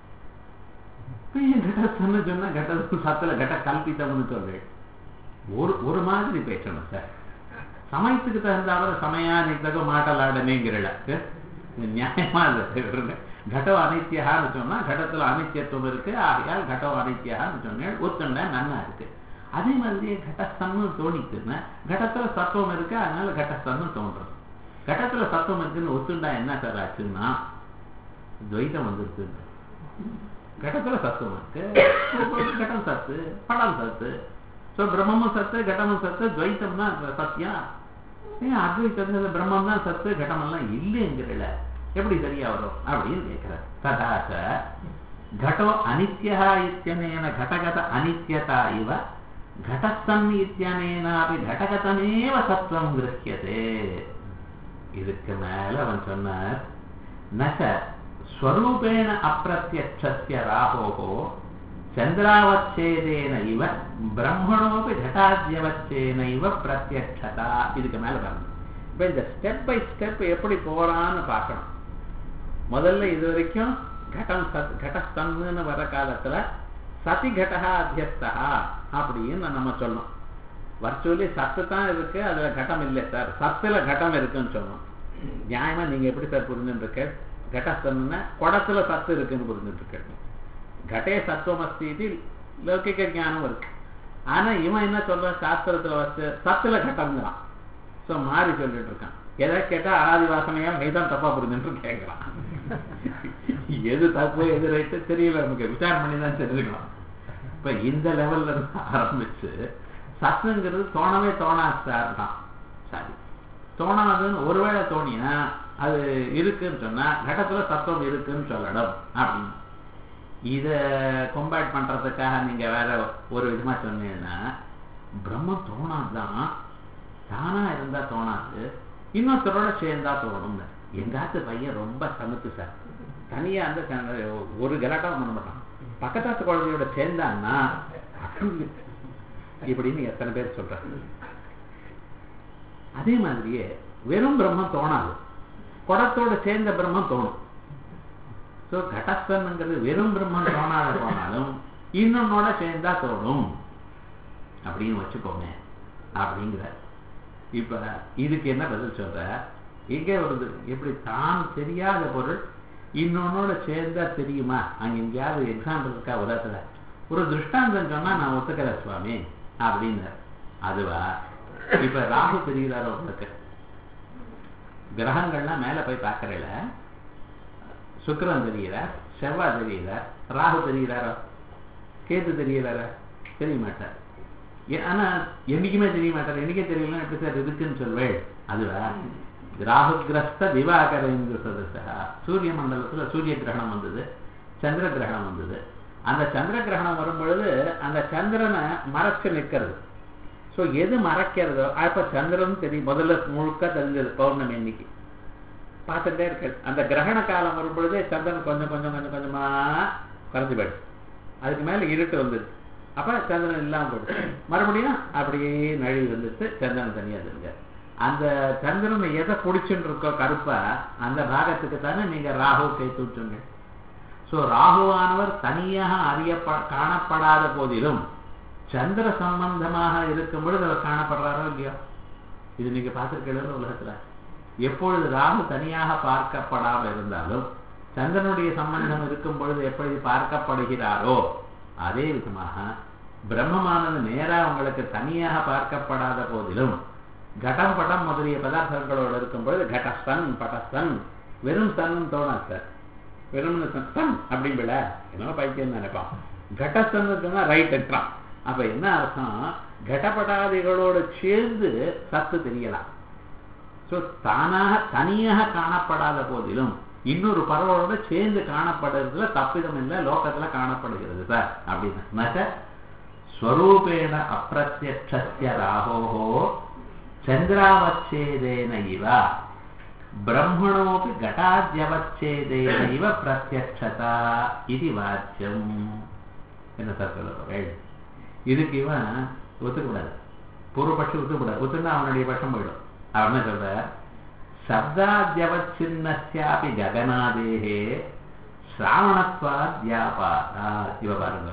கடஸ்தன்னு சொன்னா கட சத்துல கட கல்பித்தம்னு சொல்றேன். ஒரு ஒரு மாதிரி பேசணும் சார். சமயத்துக்கு தகுந்தாலும் சமயா நித்தக மாட்டலாடனேங்கிறல நியாயமா இல்லை. घटो अनित्यहाன்னு சொன்னா கடத்துல அனித்தியத்துவம் இருக்கு. ஆகையால் घटो அனித்தியகான்னு சொன்னேன். ஒத்துண்டா நன்னா இருக்கு. அதே மாதிரியே கடஸ்தன்னு தோணிக்குன்னா கடத்துல சத்துவம் இருக்கு. அதனால கடஸ்தன்னு தோன்றது. கடத்துல சத்துவம் இருக்குன்னு ஒத்துண்டா என்ன சார் ஆச்சுன்னா துவைதம் வந்துருக்கு. கடத்துல சத்துவம் இருக்கு. கடம் சத்து, படம் சத்து. ஸோ பிரம்மமும் சத்து, கடமும் சத்து. துவைத்தம் தான் சத்தியம். ஏன் அத்வைத்தத்துல பிரம்மம் தான் சத்து, கடமெல்லாம் இல்லைங்கிறல எப்படி சரியா வரும் அப்படின்னு கேட்கிறார். ததாச்ச घटो अनित्यः इत्यनेन घटगत अनित्यता इव घटस्थन् इत्यनेनापि घटगतमेव सत्वं गृह्यते. இதுக்கு மேல அவன் சொன்னார், நச ஸ்வரூபேண அப்பிரத்யக்ஷஸ்ய ராஹோஹோ சந்திராவச்சேதேன இவ பிரம்மணோபி घटाद्यवच्छेन इव பிரத்யக்ஷதா. இதுக்கு மேல பாருங்க. இப்ப இந்த ஸ்டெப் பை ஸ்டெப் எப்படி போறான்னு பார்க்கணும். முதல்ல இது வரைக்கும் கடம் சத் கடஸ்தன்னு வர காலத்துல சதி கடகா அத்தியஸ்தா அப்படின்னு நம்ம சொல்லணும். வர்ச்சுவலி சத்து தான் இருக்கு, அதுல கட்டம் இல்லை சார். சத்துல கட்டம் இருக்குன்னு சொல்லணும். நியாயமா நீங்க எப்படி சார் புரிஞ்சுட்டு இருக்க? கடஸ்தன்னா குடத்துல சத்து இருக்குன்னு புரிஞ்சுட்டு இருக்க. घटे सत्वमस्ति इति लौकिक ज्ञाனம் இருக்கு. ஆனா இவன் என்ன சொல்ற? சாஸ்திரத்துல வச்சு சத்துல கட்டம்ங்கிறான். ஸோ மாறி சொல்லிட்டு இருக்கான். எதை கேட்டா ஆதி வாசனையா நீதான் தப்பா புரிஞ்சுட்டு கேட்கலாம். எது தப்பு எது ரைட்டு தெரியல, நமக்கு விசாரம் பண்ணி தான் தெரிஞ்சுக்கலாம். இப்ப இந்த லெவல்ல இருந்து ஆரம்பிச்சு சத்துங்கிறது தோணவே தோணாது தான். சரி, தோணாதுன்னு ஒருவேளை தோணினா அது இருக்குன்னு சொன்னா கடத்துல சத்துவம் இருக்குன்னு சொல்லணும் அப்படின்னு. இத கம்பேர் பண்றதுக்காக நீங்க வேற ஒரு விதமா சொன்னீங்கன்னா பிரம்மம் தோணாதுதான், தானா இருந்தா தோணாது, இன்னொருத்தரோட சேர்ந்தா தோணும். எங்காத்து பையன் ரொம்ப சமத்து சார், தனியா அந்த ஒரு கலாட்டாவும் பண்ண மாட்டான். பக்கத்தாத்து குழந்தையோட சேர்ந்தான்னா இப்படின்னு எத்தனை பேர் சொல்றாங்க. அதே மாதிரியே வெறும் பிரம்மம் தோணாது, குடத்தோட சேர்ந்த பிரம்மம் தோணும். ஸோ கடஸ்தன்ங்கிறது வெறும் பிரம்மம் தோணாத போனாலும் இன்னொன்னோட சேர்ந்தா தோணும் அப்படின்னு வச்சுக்கோங்க அப்படிங்கிற. இப்ப இதுக்கு என்ன பதில் சொல்ற? எங்கே வருது? எப்படி தான் தெரியாத பொருள் இன்னொன்னோட சேர்ந்தா தெரியுமா? அங்க எங்கேயாவது எக்ஸாம்பிள் இருக்கா உலகத்துல? ஒரு திருஷ்டாந்தம் சொன்னா நான் ஒத்துக்கிறேன் சுவாமி அப்படின்னு. அதுவா இப்ப ராகு தெரிகிறாரோ உங்களுக்கு? கிரகங்கள்லாம் மேல போய் பார்க்கறல, சுக்கிரன் தெரிகிறார், செவ்வாய் தெரிகிறார், ராகு தெரிகிறாரோ? கேது தெரிகிறாரா? தெரிய மாட்டார். ஆனா என்னைக்குமே தெரிய மாட்டார். என்னைக்கே தெரியலன்னா எப்படி சார் இருக்குன்னு சொல்வேள்? அதுவா ராகுகிரஸ்த திவாகர இந்து சதசா. சூரிய மண்டலத்துல சூரிய கிரகணம் வந்தது, சந்திர கிரகணம் வந்தது. அந்த சந்திர கிரகணம் வரும் பொழுது அந்த சந்திரனை மறைச்சு நிற்கிறது. ஸோ எது மறைக்கிறதோ அப்ப சந்திரன் தெரியும். முதல்ல முழுக்க தெரிஞ்சது பௌர்ணமி அன்னைக்கு பார்த்துட்டே இருக்க. அந்த கிரகண காலம் வரும் பொழுதே சந்திரன் கொஞ்சம் கொஞ்சம் கொஞ்சம் கொஞ்சமா குறைஞ்சு போயிடுது. அதுக்கு மேல இருட்டு வந்துடுது. அப்ப சந்திரன் இல்லாம போயிடுது. மறுபடியும் அப்படியே நழுவி வந்துட்டு சந்திரன் தனியா தெரிஞ்ச. அந்த சந்திரனை எதை பிடிச்சுட்டு இருக்கோ கருப்பா அந்த பாகத்துக்கு தானே நீங்க ராகு கேத்து சொன்னீங்க. ஸோ ராகுவானவர் தனியாக அறியப்ப காணப்படாத போதிலும் சந்திர சம்பந்தமாக இருக்கும் பொழுது அவர் காணப்படுறாரோ இல்லையோ? இது நீங்க பார்த்திருக்கீங்க உலகத்துல. எப்பொழுது ராகு தனியாக பார்க்கப்படாமல் இருந்தாலும் சந்திரனுடைய சம்பந்தம் இருக்கும் பொழுது எப்படி பார்க்கப்படுகிறாரோ அதே விதமாக பிரம்மமானது நேரா உங்களுக்கு தனியாக பார்க்கப்படாத போதிலும் கடம் படம் முதலிய பதார்த்தங்களோடு இருக்கும் பொழுது கடஸ்தன் படஸ்தன் வெறும் சன் தோணா சார். வெறும் சன் அப்படின்பட என்ன பைத்தியம் நினைப்பான். கடஸ்தன் சொன்னா ரைட் இருக்கிறான். அப்ப என்ன அர்த்தம்? கடப்படாதிகளோடு சேர்ந்து சத்து தெரியலாம். ஸோ தானாக தனியாக காணப்படாத போதிலும் இன்னொரு பறவையோட சேர்ந்து காணப்படுறதுல தப்பிதம் இல்லை, லோகத்துல காணப்படுகிறது சார் அப்படின்னா. ஸ்வரூபேண அப்பிரத்யக்ஷஸ்ய ராகோஹோ சந்திராவச்சேதேன இவ பிரம்மணோபி கடாத்யவச்சேதேன இவ பிரத்யக்ஷதா இது வாச்சியம். என்ன சார் சொல்லுவாங்க? இதுக்கு இவன் ஒத்துக்கூடாது, பூர்வபட்சம் ஒத்துக்கூடாது. ஒத்துனா அவனுடைய பட்சம் போயிடும். அவன் என்ன சொல்ற? சப்தாத்யவச்சின்னஸ்யாபி ஜகநாதேஹே ஸ்ராவணத்வாத்யாபாதா. இவ பாருங்க,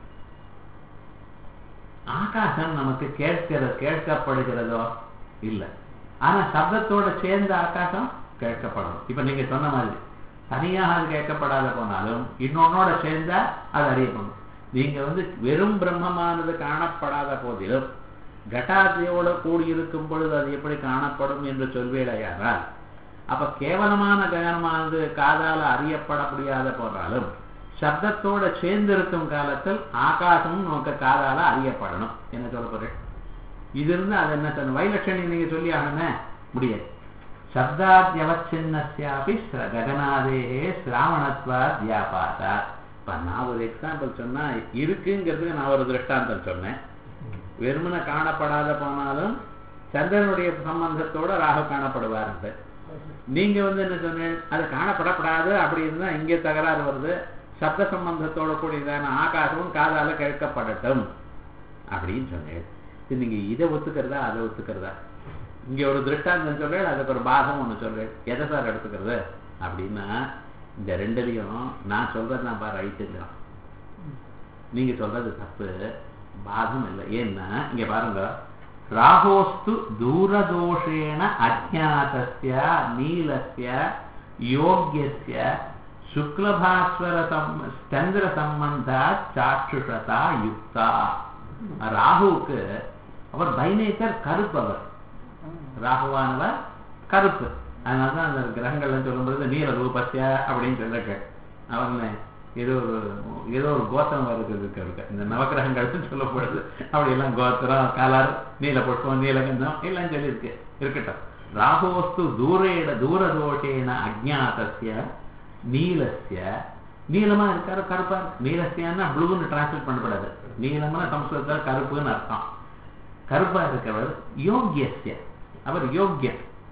ஆகாசம் நமக்கு கேட்கிற கேட்கப்படுகிறதோ இல்லை, ஆனா சப்தத்தோட சேர்ந்த ஆகாசம் கேட்கப்படணும். இப்ப நீங்க சொன்ன மாதிரி தனியாக அது கேட்கப்படாத போனாலும் இன்னொன்னோட சேர்ந்தா அது அறியப்படும். நீங்க வந்து வெறும் பிரம்மமானது காணப்படாத போதிலும் கட்டாதியோட கூடியிருக்கும் பொழுது அது எப்படி காணப்படும் என்று சொல்வேடையானால் அப்ப கேவலமான ககனமானது காதால அறியப்பட முடியாத போனாலும் சப்தத்தோட சேர்ந்திருக்கும் காலத்தில் ஆகாசமும் நமக்கு காதால அறியப்படணும். என்ன சொல்ல போறேன்? இது இருந்து அது என்ன சொன்ன வைலட்சணி நீங்க சொல்லி ஆகணுமே முடியாது. சப்தாத்யவச்சின்னஸ்யாபி ககனாதேஹே ஸ்ராவணத்வாத் வியாபாதா. இப்ப நான் ஒரு எக்ஸாம்பிள் சொன்னா இருக்குங்கிறதுக்கு நான் ஒரு திருஷ்டாந்தம் சொன்னேன். வெறுமனை காணப்படாத போனாலும் சந்திரனுடைய சம்பந்தத்தோட ராகு காணப்படுவார். நீங்க வந்து என்ன சொன்னேன்? அது காணப்படப்படாது அப்படி இருந்தா இங்கே தகராறு வருது. சப்த சம்பந்தத்தோட கூடியதான ஆகாசமும் காதால கேட்கப்படட்டும் அப்படின்னு சொன்னேன். நீங்க இதை ஒத்துக்கிறதா அதை ஒத்துக்கிறதா? இங்க ஒரு திருஷ்டாந்தம் சொல்றேன், அதுக்கு ஒரு பாகம் ஒண்ணு சொல்றேன். எதை சார் எடுத்துக்கிறது அப்படின்னா இந்த ரெண்டுலையும் நான் சொல்றது நான் பாரு ரைட்டுங்கிறான், நீங்க சொல்றது தப்பு, பாகம் இல்லை. ஏன்னா இங்க பாருங்க, ராகோஸ்து தூரதோஷேன அஜ்ஞாதஸ்ய நீலஸ்ய யோக்யஸ்ய சுக்லபாஸ்வர சந்திர சம்பந்தா சாட்சுஷதா யுக்தா. ராகுவுக்கு அவர் பை நேச்சர் கருப்பு. அவர் ராகுவானவர் கருப்பு. அதனால்தான் அந்த கிரகங்கள்லாம் சொல்லும்போது நீல ரூபஸ்ய அப்படின்னு சொல்லிட்டு அவங்க ஏதோ ஒரு ஏதோ ஒரு கோத்திரம் வருது இருக்கு. இந்த நவகிரகங்கள் சொல்லப்படுது அப்படி எல்லாம் கோத்திரம் கலர் நீல புஷ்பம் நீலகந்தம் எல்லாம் சொல்லி இருக்கு. இருக்கட்டும். ராகோஸ்து தூரேட தூரதோஷேன அஜ்ஞாதஸ்ய நீலஸ்ய நீளமா இருக்காரு கருப்பா இருக்கு. நீலஸ்யான்னா ப்ளூன்னு டிரான்ஸ்லேட் பண்ணப்படாது. நீளமான சம்ஸ்கிருதத்தில் கருப்புன்னு அர்த்தம். கருப்பா இருக்கிறவர் யோகியஸ்ய, அவர் யோக்கியர்.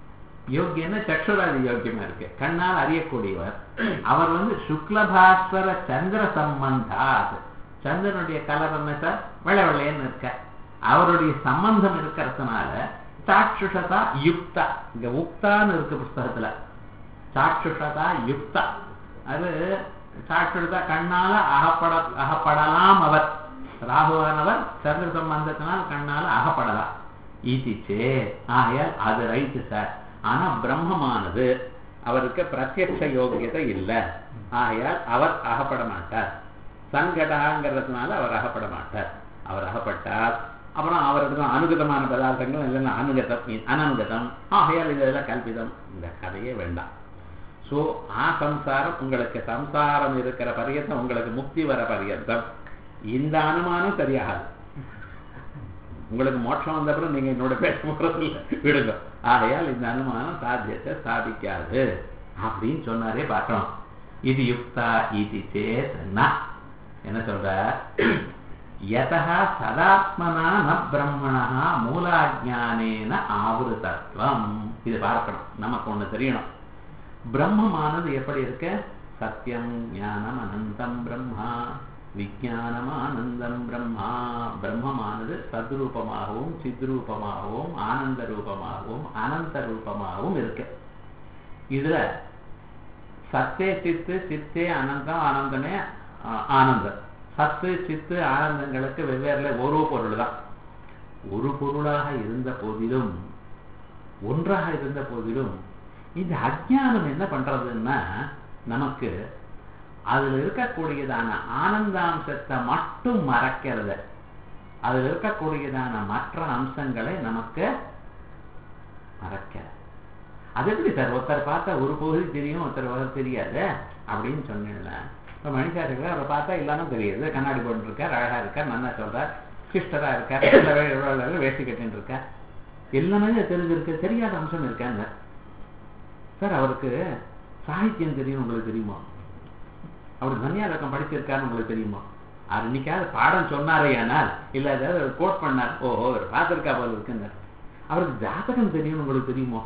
யோக்கியன்னா சக்ஷுராதி யோக்கியமா இருக்கு, கண்ணால் அறியக்கூடியவர். அவர் வந்து சுக்லபாஸ்வர சந்திர சம்பந்தாத், சந்திரனுடைய கலர் என்ன சார், வெள்ளை வெள்ளையன்னு இருக்க, அவருடைய சம்பந்தம் இருக்கிறதுனால சாட்சுஷதா யுக்தா, இங்க உக்தான்னு இருக்கு புஸ்தகத்துல, சாட்சுஷதா யுக்தா, அது சாட்சுஷதா கண்ணால அகப்பட அகப்படலாம் அவர், ராகுவானவர் சந்திர சம்பந்தத்தினால் கண்ணால அகப்படலாம். ஈதிச்சே ஆகையால் அது ரைட்டு சார். ஆனா பிரம்மமானது அவருக்கு பிரத்யட்ச யோகியதை இல்லை, ஆகையால் அவர் அகப்பட மாட்டார். சங்கடாங்கிறதுனால அவர் அகப்பட மாட்டார். அவர் அகப்பட்டார் அப்புறம் அவருக்கு அனுகதமான பதார்த்தங்கள் இல்லைன்னா அனுகதம் அனனுகதம், ஆகையால் இதெல்லாம் கல்பிதம். இந்த கதையே வேண்டாம். ஸோ ஆ சம்சாரம் உங்களுக்கு சம்சாரம் இருக்கிற பரியந்தம், உங்களுக்கு முக்தி வர பரியந்தம் இந்த அனுமானம் சரியாகாது. உங்களுக்கு மோட்சம் வந்த அப்புறம் நீங்க என்னோட பேச போறது விடுங்க. ஆகையால் இந்த அனுமானம் சாத்தியத்தை சாதிக்காது அப்படின்னு சொன்னாரே பார்க்கணும். இது யுக்தா இது சேத்னா என்ன சொல்ற, யதா சதாத்மனா ந பிரம்மணா மூலாஜானேன ஆவிருதத்வம். இது பார்க்கணும், நமக்கு ஒண்ணு தெரியணும். பிரம்மமானது எப்படி இருக்கு, சத்தியம் ஞானம் அனந்தம் பிரம்மா, விஜானம் ஆனந்தம் பிரம்மா. பிரம்மமானது சத்ரூபமாகவும் சித்ரூபமாகவும் ஆனந்த ரூபமாகவும் அனந்த ரூபமாகவும் இருக்கு. இதுல சத்தே சித்து, சித்தே அனந்தம், ஆனந்தமே ஆனந்தம். சத்து சித்து ஆனந்தங்களுக்கு வெவ்வேறு ஒரு பொருள் தான். ஒரு பொருளாக இருந்த போதிலும், ஒன்றாக இருந்த போதிலும், இந்த அஜ்ஞானம் என்ன பண்றதுன்னா, நமக்கு அதுல இருக்கக்கூடியதான ஆனந்தாம்சத்தை மட்டும் மறைக்கிறது, அதுல இருக்கக்கூடியதான மற்ற அம்சங்களை நமக்கு மறைக்க. அது எப்படி சார், ஒருத்தர் பார்த்தா ஒரு பகுதி தெரியும், ஒருத்தர் வர தெரியாது அப்படின்னு சொன்னேன்ல. இப்போ மணிஷா இருக்கார், அவரை பார்த்தா இல்லாமல் தெரியுது, கண்ணாடி போட்டு இருக்கார், அழகா இருக்கார், நல்லா சொல்றார், சிஸ்டரா இருக்கார், எவ்வளவு வேஷ்டி கட்டின்னு இருக்கார், எல்லாமே தெரிஞ்சிருக்கு. தெரியாத அம்சம் இருக்காங்க சார். அவருக்கு சாகித்யம் தெரியும், உங்களுக்கு தெரியுமா? அவர் சன்னியாசம் படிச்சிருக்காருன்னு உங்களுக்கு தெரியுமா? அவர் இன்னைக்காவது பாடம் சொன்னாரே, ஆனால் இல்லை ஏதாவது கோட் பண்ணார், ஓஹோ அவர் பார்த்திருக்கா போல இருக்குங்க. அவருக்கு ஜாதகம் தெரியும், உங்களுக்கு தெரியுமா?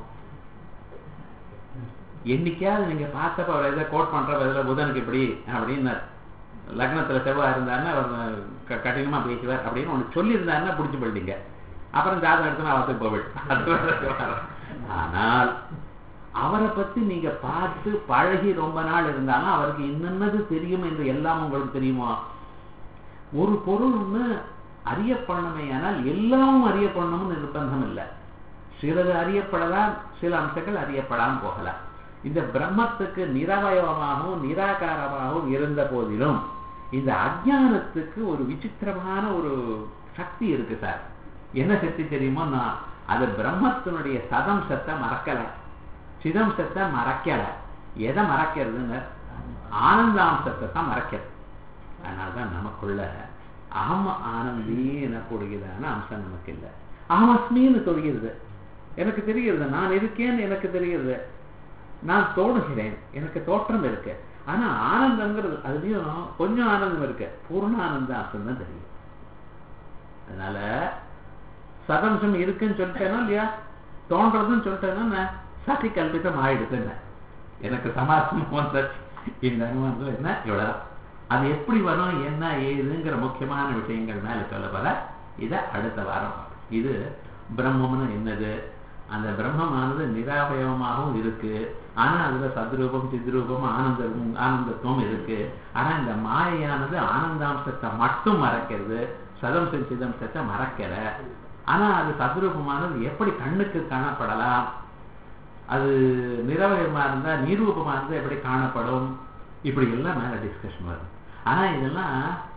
என்னைக்காவது நீங்க பார்த்தப்ப அவர் எதாவது கோட் பண்றப்ப இதில் புதனுக்கு இப்படி அப்படின்னார், லக்னத்துல செவ்வாய் இருந்தாருன்னா அவர் கடினமா பேசுவார் அப்படின்னு ஒன்று சொல்லியிருந்தாருன்னா பிடிச்சி போயிட்டீங்க. அப்புறம் ஜாதகம் எடுத்துனா அவத்துக்கு போயிட்டு. ஆனால் அவரை பத்தி நீங்க பார்த்து பழகி ரொம்ப நாள் இருந்தாலும் அவருக்கு இன்னது தெரியும் என்று எல்லாம் உங்களுக்கு தெரியுமா? ஒரு பொருள்னு அறியப்படணுமே, ஆனால் எல்லாமும் அறியப்படணும்னு நிர்பந்தம் இல்லை. சிலது அறியப்படலாம், சில அம்சங்கள் அறியப்படாமல் போகலாம். இந்த பிரம்மத்துக்கு நிரவயவமாகவும் நிராகாரமாகவும் இருந்த போதிலும் இந்த அஜ்ஞானத்துக்கு ஒரு விசித்திரமான ஒரு சக்தி இருக்கு சார். என்ன சக்தி தெரியுமோ, நான் அது பிரம்மத்தினுடைய சதம்சத்தை மறக்கல, சிதம்சத்தை மறைக்கல. எதை மறைக்கிறதுன்னு, ஆனந்தாம்சத்தை தான் மறைக்கிறது. அதனால்தான் நமக்குள்ள அகம் ஆனந்தி எனக்கூடியதான அம்சம் நமக்கு இல்லை. அகமஸ்மின்னு தெரிகிறது, எனக்கு தெரிகிறது, நான் இருக்கேன்னு எனக்கு தெரிகிறது, நான் தோணுகிறேன், எனக்கு தோற்றம் இருக்கு. ஆனா ஆனந்தம்ங்கிறது அதுலயும் கொஞ்சம் ஆனந்தம் இருக்கு, பூர்ண ஆனந்த அம்சம் தான் தெரியும். அதனால சதம்சம் இருக்குன்னு சொல்லிட்டேனா இல்லையா, தோன்றதுன்னு சொல்லிட்டேன்னா சதி கல்பித்தம் ஆயிடுதுன்னு எனக்கு சமாசம் வந்தாச்சு. இந்த அனுமானத்துல என்ன இவ்வளவுதான். அது எப்படி வரும், என்ன ஏதுங்கிற முக்கியமான விஷயங்கள் மேல சொல்ல போற. இதை அடுத்த வாரம். இது பிரம்மம்னு என்னது, அந்த பிரம்மமானது நிராவயவமாகவும் இருக்கு, ஆனா அதுல சத்ரூபம் சித்ரூபம் ஆனந்த ஆனந்தத்துவம் இருக்கு. ஆனா இந்த மாயையானது ஆனந்தாம்சத்தை மட்டும் மறைக்கிறது, சதம்சம் சிதம்சத்தை மறைக்கல. ஆனா அது சத்ரூபமானது எப்படி கண்ணுக்கு காணப்படலாம், அது நிரவயமா இருந்தா நிரூபமா இருந்தா எப்படி காணப்படும், இப்படி எல்லாம் மேல டிஸ்கஷன் வரும். ஆனா இதெல்லாம்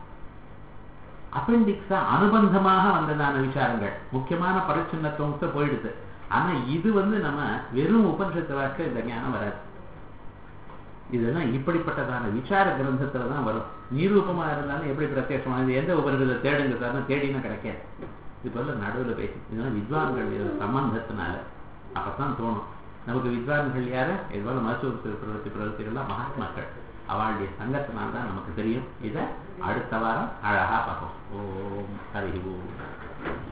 அப்பெண்டிக்ஸா அனுபந்தமாக வந்ததான விசாரங்கள், முக்கியமான பரிச்சின்னத்துவத்தை போயிடுது. ஆனா இது வந்து நம்ம வெறும் உபனிஷத்து வாக்க இந்த ஞானம் வராது. இதெல்லாம் இப்படிப்பட்டதான விசார கிரந்தத்துலதான் வரும். நிரூபமா இருந்தாலும் எப்படி பிரத்யட்சமா, இது எந்த உபனிஷத்தை தேடுங்க சார், தேடினா கிடைக்காது. இது போல நடுவில் பேசி இதெல்லாம் வித்வான்கள் சம்பந்தத்தினால அப்பதான் தோணும் நமக்கு. வித்வான்கள் யாரு, இது போல மருத்துவ பிரவர்த்தி பிரவர்த்திகள்லாம் மகாத்மாக்கள், அவளுடைய சங்கத்தினால்தான் நமக்கு தெரியும். இதை அடுத்த வாரம் அழகா பார்ப்போம். ஓம் ஹரி ஓம்.